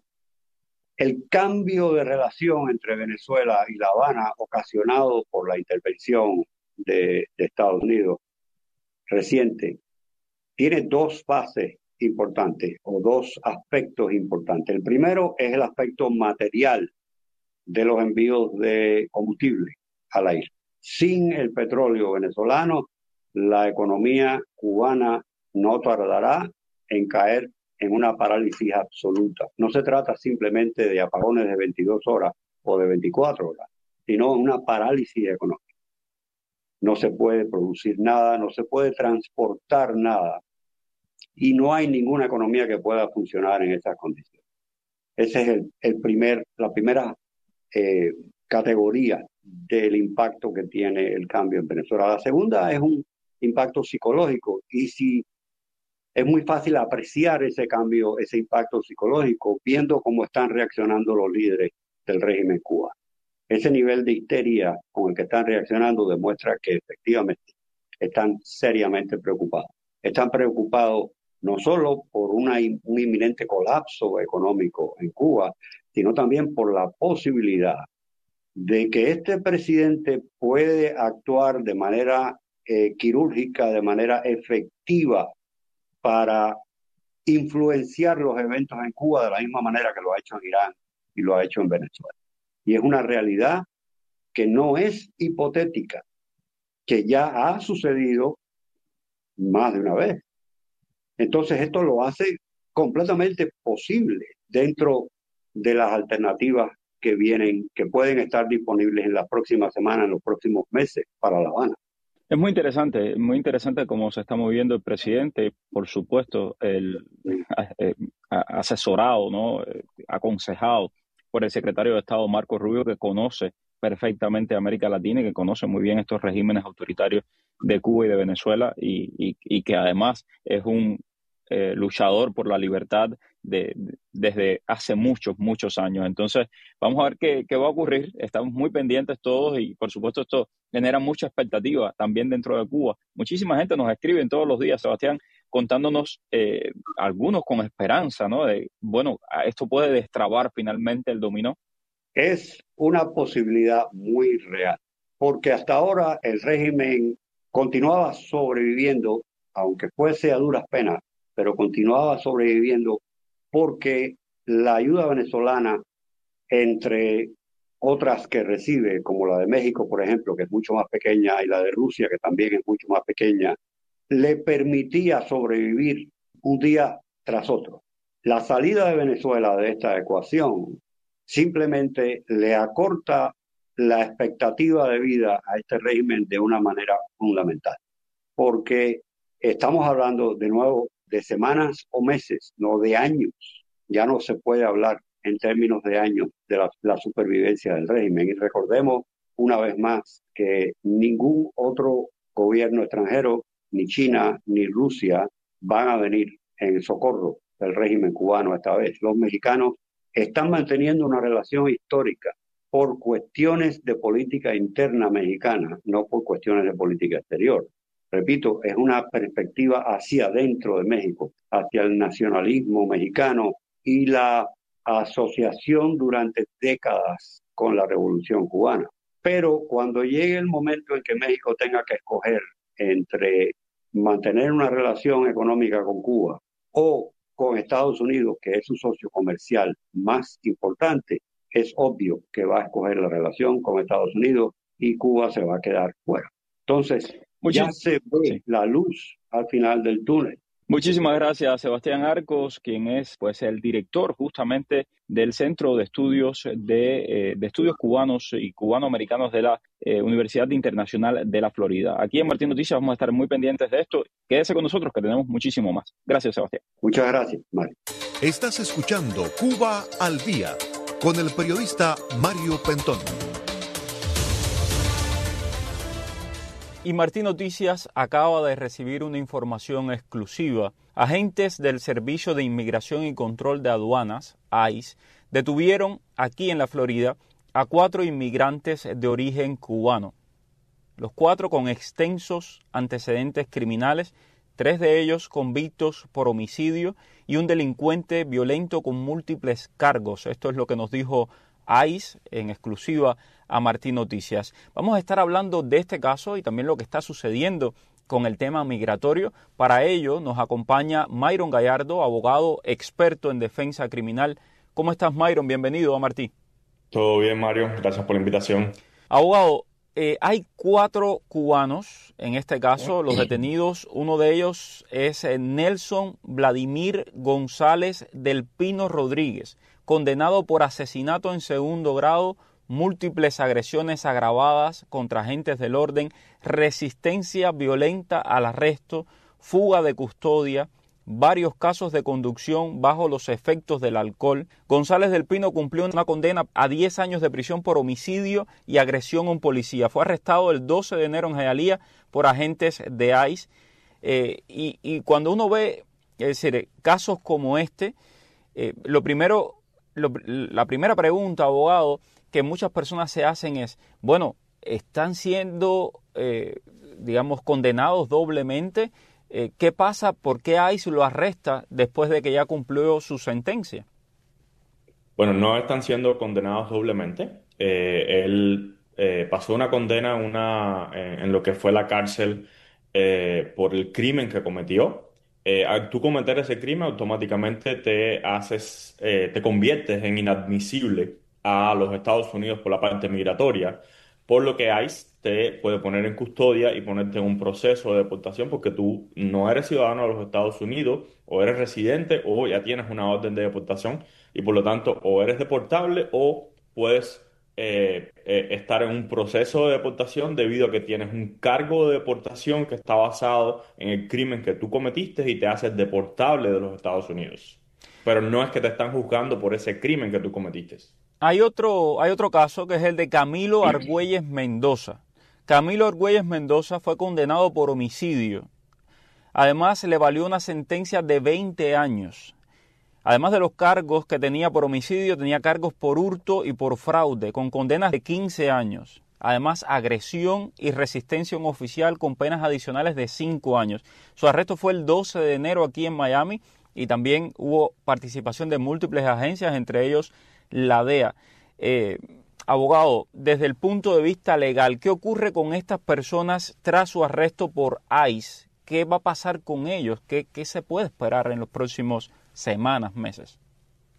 el cambio de relación entre Venezuela y La Habana ocasionado por la intervención de, de Estados Unidos reciente tiene dos fases importantes o dos aspectos importantes. El primero es el aspecto material de los envíos de combustible a la isla. Sin el petróleo venezolano, la economía cubana no tardará en caer en una parálisis absoluta. No se trata simplemente de apagones de veintidós horas o de veinticuatro horas, sino una parálisis económica. No se puede producir nada, no se puede transportar nada, y no hay ninguna economía que pueda funcionar en esas condiciones. Esa es el, el primer, la primera eh, categoría del impacto que tiene el cambio en Venezuela. La segunda es un impacto psicológico, y si es muy fácil apreciar ese cambio, ese impacto psicológico, viendo cómo están reaccionando los líderes del régimen cubano. Ese nivel de histeria con el que están reaccionando demuestra que efectivamente están seriamente preocupados. Están preocupados no solo por una, un inminente colapso económico en Cuba, sino también por la posibilidad de que este presidente puede actuar de manera eh, quirúrgica, de manera efectiva, para influenciar los eventos en Cuba de la misma manera que lo ha hecho en Irán y lo ha hecho en Venezuela. Y es una realidad que no es hipotética, que ya ha sucedido más de una vez. Entonces esto lo hace completamente posible dentro de las alternativas que vienen, que pueden estar disponibles en las próximas semanas, en los próximos meses para La Habana. Es muy interesante, muy interesante cómo se está moviendo el presidente, por supuesto, el, eh, asesorado, ¿no? aconsejado por el secretario de Estado Marco Rubio, que conoce perfectamente América Latina y que conoce muy bien estos regímenes autoritarios de Cuba y de Venezuela y, y, y que además es un eh, luchador por la libertad de, de, desde hace muchos, muchos años. Entonces, vamos a ver qué, qué va a ocurrir. Estamos muy pendientes todos y, por supuesto, esto genera mucha expectativa también dentro de Cuba. Muchísima gente nos escribe todos los días, Sebastián, contándonos, eh, algunos con esperanza, ¿no? De, bueno, esto puede destrabar finalmente el dominó. Es una posibilidad muy real, porque hasta ahora el régimen continuaba sobreviviendo, aunque fuese a duras penas, pero continuaba sobreviviendo porque la ayuda venezolana, entre otras que recibe, como la de México, por ejemplo, que es mucho más pequeña, y la de Rusia, que también es mucho más pequeña, le permitía sobrevivir un día tras otro. La salida de Venezuela de esta ecuación simplemente le acorta la expectativa de vida a este régimen de una manera fundamental, porque estamos hablando de nuevo de semanas o meses, no de años. Ya no se puede hablar en términos de años de la, la supervivencia del régimen. Y recordemos una vez más que ningún otro gobierno extranjero, ni China ni Rusia, van a venir en socorro del régimen cubano esta vez. Los mexicanos están manteniendo una relación histórica por cuestiones de política interna mexicana, no por cuestiones de política exterior. Repito, es una perspectiva hacia adentro de México, hacia el nacionalismo mexicano y la asociación durante décadas con la Revolución Cubana. Pero cuando llegue el momento en que México tenga que escoger entre mantener una relación económica con Cuba o con Estados Unidos, que es su socio comercial más importante, es obvio que va a escoger la relación con Estados Unidos y Cuba se va a quedar fuera. Entonces, ya se ve sí. la luz al final del túnel. Muchísimas gracias, Sebastián Arcos, quien es pues el director justamente del Centro de Estudios de, eh, de Estudios Cubanos y Cubanoamericanos de la eh, Universidad Internacional de la Florida. Aquí en Martín Noticias vamos a estar muy pendientes de esto. Quédese con nosotros que tenemos muchísimo más. Gracias, Sebastián. Muchas gracias, Mario. Estás escuchando Cuba al Día con el periodista Mario Pentón. Y Martín Noticias acaba de recibir una información exclusiva. Agentes del Servicio de Inmigración y Control de Aduanas, I C E, detuvieron aquí en la Florida a cuatro inmigrantes de origen cubano. Los cuatro con extensos antecedentes criminales, tres de ellos convictos por homicidio y un delincuente violento con múltiples cargos. Esto es lo que nos dijo I C E en exclusiva a Martín Noticias. Vamos a estar hablando de este caso y también lo que está sucediendo con el tema migratorio. Para ello nos acompaña Myron Gallardo, abogado experto en defensa criminal. ¿Cómo estás, Myron? Bienvenido a Martín. Todo bien, Mario. Gracias por la invitación. Abogado, eh, hay cuatro cubanos en este caso, los detenidos. Uno de ellos es Nelson Vladimir González del Pino Rodríguez, condenado por asesinato en segundo grado, múltiples agresiones agravadas contra agentes del orden, resistencia violenta al arresto, fuga de custodia, varios casos de conducción bajo los efectos del alcohol. González del Pino cumplió una condena a diez años de prisión por homicidio y agresión a un policía. Fue arrestado el doce de enero en Hialeah por agentes de I C E. Eh, y, y cuando uno ve, es decir, casos como este, eh, lo primero, lo, la primera pregunta, abogado, que muchas personas se hacen es, bueno, ¿están siendo, eh, digamos, condenados doblemente? Eh, ¿Qué pasa? ¿Por qué I C E lo arresta después de que ya cumplió su sentencia? Bueno, no están siendo condenados doblemente. Eh, él eh, pasó una condena una, eh, en lo que fue la cárcel eh, por el crimen que cometió. Eh, al tú cometer ese crimen, automáticamente te haces, eh, te conviertes en inadmisible a los Estados Unidos por la parte migratoria, por lo que I C E te puede poner en custodia y ponerte en un proceso de deportación porque tú no eres ciudadano de los Estados Unidos, o eres residente o ya tienes una orden de deportación y por lo tanto o eres deportable o puedes eh, eh, estar en un proceso de deportación debido a que tienes un cargo de deportación que está basado en el crimen que tú cometiste y te haces deportable de los Estados Unidos. Pero no es que te están juzgando por ese crimen que tú cometiste. Hay otro, hay otro caso que es el de Camilo Argüelles Mendoza. Camilo Argüelles Mendoza fue condenado por homicidio. Además, le valió una sentencia de veinte años. Además de los cargos que tenía por homicidio, tenía cargos por hurto y por fraude, con condenas de quince años. Además, agresión y resistencia a un oficial con penas adicionales de cinco años. Su arresto fue el doce de enero aquí en Miami y también hubo participación de múltiples agencias, entre ellos la D E A. Eh, abogado, desde el punto de vista legal, ¿qué ocurre con estas personas tras su arresto por I C E? ¿Qué va a pasar con ellos? ¿Qué, qué se puede esperar en los próximos semanas, meses?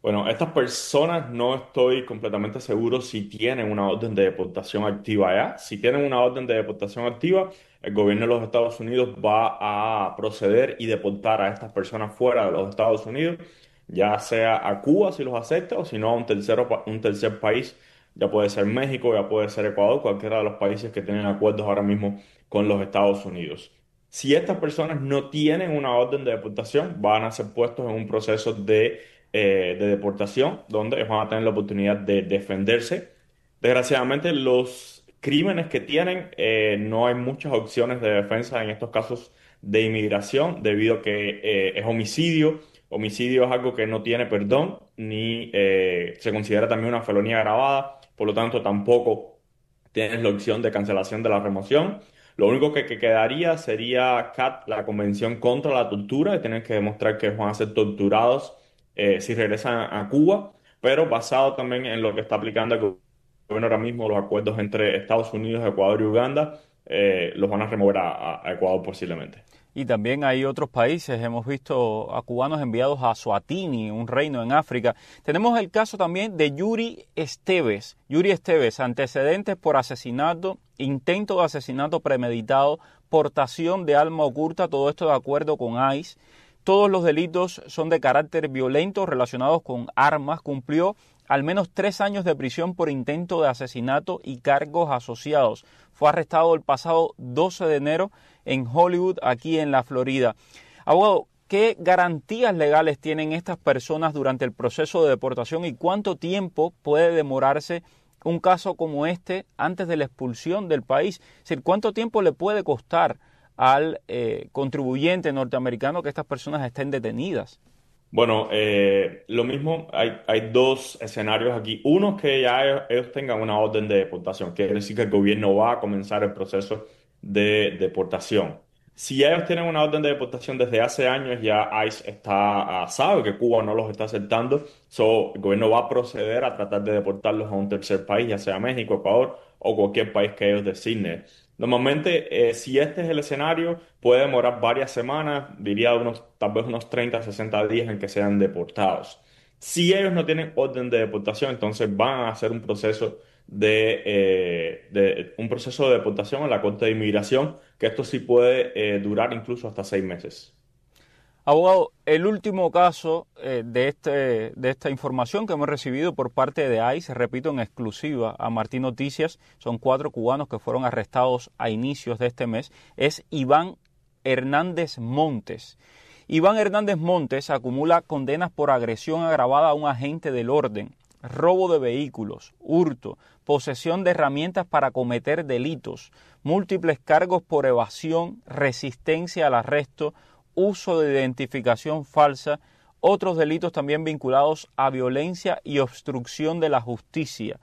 Bueno, estas personas no estoy completamente seguro si tienen una orden de deportación activa ya. Si tienen una orden de deportación activa, el gobierno de los Estados Unidos va a proceder y deportar a estas personas fuera de los Estados Unidos, ya sea a Cuba si los acepta o si no a un tercero, pa- un tercer país. Ya puede ser México, ya puede ser Ecuador, cualquiera de los países que tienen acuerdos ahora mismo con los Estados Unidos. Si estas personas no tienen una orden de deportación, van a ser puestos en un proceso de, eh, de deportación, donde ellos van a tener la oportunidad de defenderse. Desgraciadamente, los crímenes que tienen, eh, no hay muchas opciones de defensa en estos casos de inmigración, debido a que eh, es homicidio. Homicidio es algo que no tiene perdón, ni eh, se considera también una felonía agravada, por lo tanto, tampoco tienes la opción de cancelación de la remoción. Lo único que, que quedaría sería C A T, la Convención contra la Tortura, que tienen que demostrar que van a ser torturados eh, si regresan a Cuba, pero basado también en lo que está aplicando el gobierno ahora mismo, los acuerdos entre Estados Unidos, Ecuador y Uganda, eh, los van a remover a, a Ecuador posiblemente. Y también hay otros países, hemos visto a cubanos enviados a Suatini, un reino en África. Tenemos el caso también de Yuri Esteves. Yuri Esteves, antecedentes por asesinato, intento de asesinato premeditado, portación de arma oculta, todo esto de acuerdo con ICE. Todos los delitos son de carácter violento relacionados con armas. Cumplió al menos tres años de prisión por intento de asesinato y cargos asociados. Fue arrestado el pasado doce de enero en Hollywood, aquí en la Florida. Abogado, ¿qué garantías legales tienen estas personas durante el proceso de deportación y cuánto tiempo puede demorarse un caso como este antes de la expulsión del país? Es decir, ¿cuánto tiempo le puede costar al eh, contribuyente norteamericano que estas personas estén detenidas? Bueno, eh, lo mismo, hay, hay dos escenarios aquí. Uno, que ya ellos, ellos tengan una orden de deportación, quiere decir que el gobierno va a comenzar el proceso de deportación. Si ellos tienen una orden de deportación desde hace años, ya ICE está, ah, sabe que Cuba no los está aceptando, so, el gobierno va a proceder a tratar de deportarlos a un tercer país, ya sea México, Ecuador o cualquier país que ellos designen. Normalmente, eh, si este es el escenario, puede demorar varias semanas, diría unos, tal vez unos treinta, sesenta días en que sean deportados. Si ellos no tienen orden de deportación, entonces van a hacer un proceso de, eh, de un proceso de deportación en la Corte de Inmigración, que esto sí puede eh, durar incluso hasta seis meses. Abogado, el último caso eh, de, este, de esta información que hemos recibido por parte de ICE, repito, en exclusiva a Martín Noticias, son cuatro cubanos que fueron arrestados a inicios de este mes, es Iván Hernández Montes. Iván Hernández Montes acumula condenas por agresión agravada a un agente del orden, robo de vehículos, hurto, posesión de herramientas para cometer delitos, múltiples cargos por evasión, resistencia al arresto, uso de identificación falsa, otros delitos también vinculados a violencia y obstrucción de la justicia.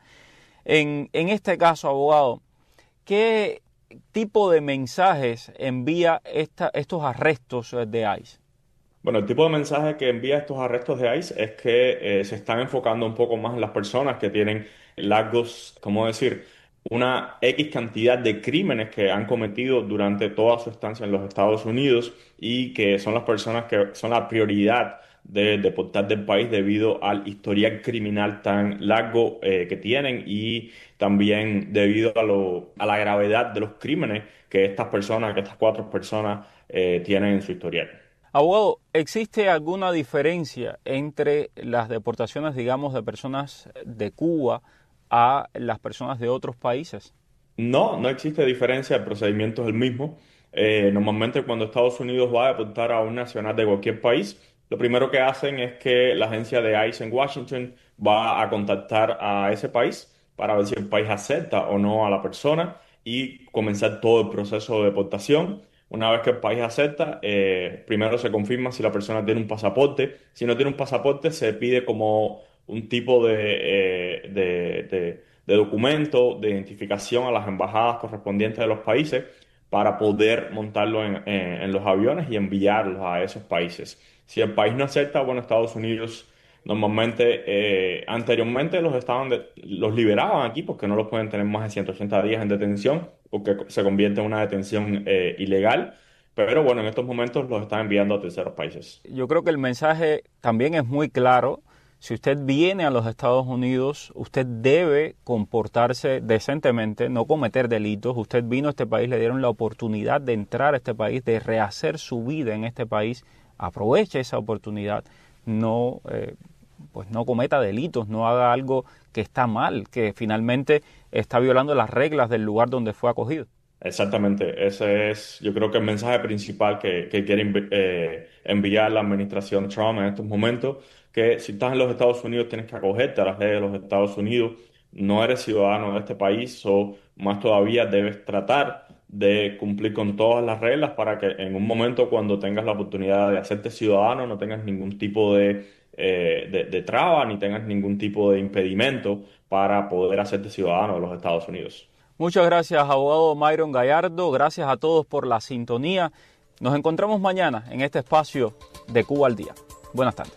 En, en este caso, abogado, ¿qué tipo de mensajes envía esta, estos arrestos de ICE? Bueno, el tipo de mensaje que envía estos arrestos de ICE es que eh, se están enfocando un poco más en las personas que tienen largos, ¿cómo decir?, una X cantidad de crímenes que han cometido durante toda su estancia en los Estados Unidos y que son las personas que son la prioridad de deportar del país debido al historial criminal tan largo eh, que tienen y también debido a, lo, a la gravedad de los crímenes que estas personas, que estas cuatro personas eh, tienen en su historial. Abogado, ¿existe alguna diferencia entre las deportaciones, digamos, de personas de Cuba a las personas de otros países? No, no existe diferencia, el procedimiento es el mismo. Eh, normalmente cuando Estados Unidos va a deportar a un nacional de cualquier país, lo primero que hacen es que la agencia de ICE en Washington va a contactar a ese país para ver si el país acepta o no a la persona y comenzar todo el proceso de deportación. Una vez que el país acepta, eh, primero se confirma si la persona tiene un pasaporte. Si no tiene un pasaporte, se pide como un tipo de, eh, de, de, de documento de identificación a las embajadas correspondientes de los países para poder montarlo en, en, en los aviones y enviarlos a esos países. Si el país no acepta, bueno, Estados Unidos normalmente, eh, anteriormente los, estaban de, los liberaban aquí porque no los pueden tener más de ciento ochenta días en detención porque se convierte en una detención eh, ilegal. Pero bueno, en estos momentos los están enviando a terceros países. Yo creo que el mensaje también es muy claro. Si usted viene a los Estados Unidos, usted debe comportarse decentemente, no cometer delitos. Usted vino a este país, le dieron la oportunidad de entrar a este país, de rehacer su vida en este país. Aproveche esa oportunidad, no, eh, pues no cometa delitos, no haga algo que está mal, que finalmente está violando las reglas del lugar donde fue acogido. Exactamente, ese es yo creo que el mensaje principal que, que quiere eh, enviar la administración Trump en estos momentos, que si estás en los Estados Unidos tienes que acogerte a las leyes de los Estados Unidos, no eres ciudadano de este país, o más todavía debes tratar de cumplir con todas las reglas para que en un momento cuando tengas la oportunidad de hacerte ciudadano no tengas ningún tipo de, eh, de, de traba ni tengas ningún tipo de impedimento para poder hacerte ciudadano de los Estados Unidos. Muchas gracias, abogado Myron Gallardo. Gracias a todos por la sintonía. Nos encontramos mañana en este espacio de Cuba al Día. Buenas tardes.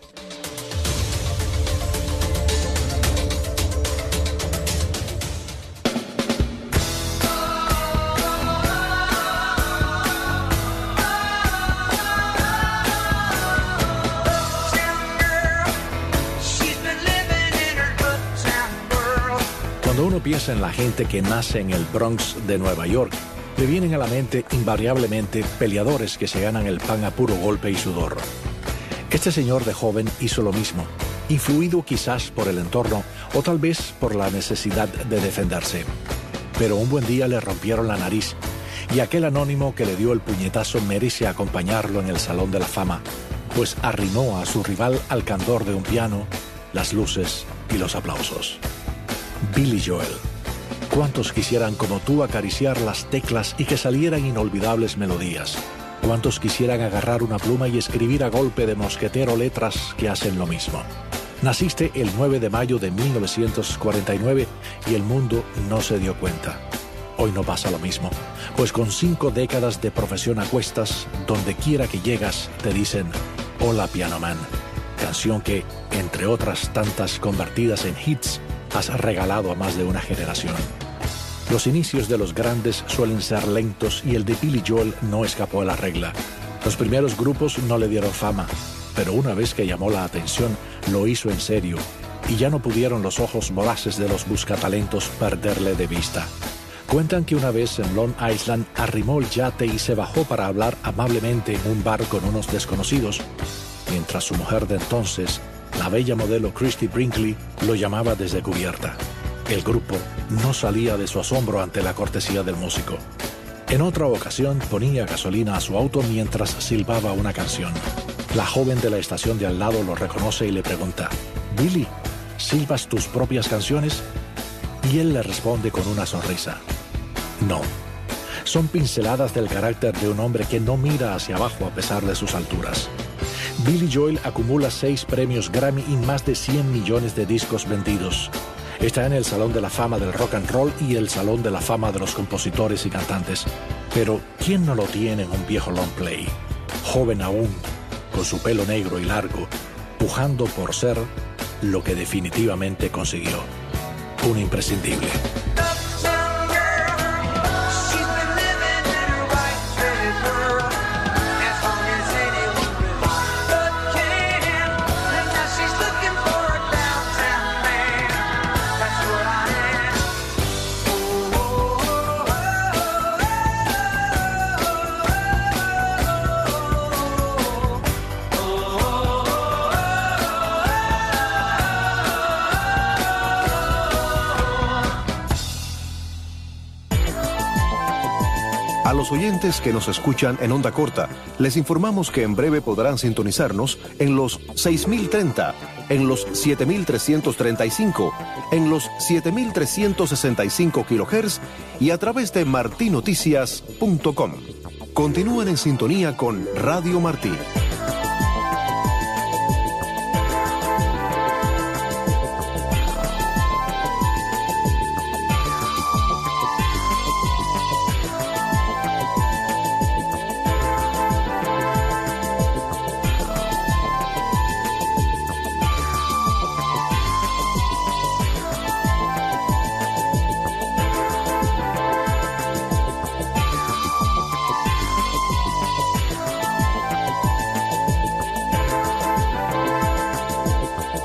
Cuando uno piensa en la gente que nace en el Bronx de Nueva York, le vienen a la mente invariablemente peleadores que se ganan el pan a puro golpe y sudor. Este señor de joven hizo lo mismo, influido quizás por el entorno o tal vez por la necesidad de defenderse. Pero un buen día le rompieron la nariz y aquel anónimo que le dio el puñetazo merece acompañarlo en el Salón de la Fama, pues arrimó a su rival al candor de un piano, las luces y los aplausos. Billy Joel. ¿Cuántos quisieran como tú acariciar las teclas y que salieran inolvidables melodías? ¿Cuántos quisieran agarrar una pluma y escribir a golpe de mosquetero letras que hacen lo mismo? Naciste el nueve de mayo de mil novecientos cuarenta y nueve y el mundo no se dio cuenta. Hoy no pasa lo mismo, pues con cinco décadas de profesión a cuestas, donde quiera que llegas te dicen Hola Piano Man, canción que, entre otras tantas convertidas en hits, has regalado a más de una generación. Los inicios de los grandes suelen ser lentos y el de Billy Joel no escapó a la regla. Los primeros grupos no le dieron fama, pero una vez que llamó la atención, lo hizo en serio, y ya no pudieron los ojos voraces de los buscatalentos perderle de vista. Cuentan que una vez en Long Island arrimó el yate y se bajó para hablar amablemente en un bar con unos desconocidos, mientras su mujer de entonces, la bella modelo Christy Brinkley, lo llamaba desde cubierta. El grupo no salía de su asombro ante la cortesía del músico. En otra ocasión ponía gasolina a su auto mientras silbaba una canción. La joven de la estación de al lado lo reconoce y le pregunta: «Billy, ¿silbas tus propias canciones?» Y él le responde con una sonrisa: «No». Son pinceladas del carácter de un hombre que no mira hacia abajo a pesar de sus alturas. Billy Joel acumula seis premios Grammy y más de cien millones de discos vendidos. Está en el Salón de la Fama del Rock and Roll y el Salón de la Fama de los compositores y cantantes. Pero, ¿quién no lo tiene en un viejo long play? Joven aún, con su pelo negro y largo, pujando por ser lo que definitivamente consiguió: un imprescindible. A los oyentes que nos escuchan en onda corta, les informamos que en breve podrán sintonizarnos en los seis mil treinta, en los siete mil trescientos treinta y cinco, en los siete mil trescientos sesenta y cinco kilohertz y a través de martinoticias punto com. Continúen en sintonía con Radio Martí.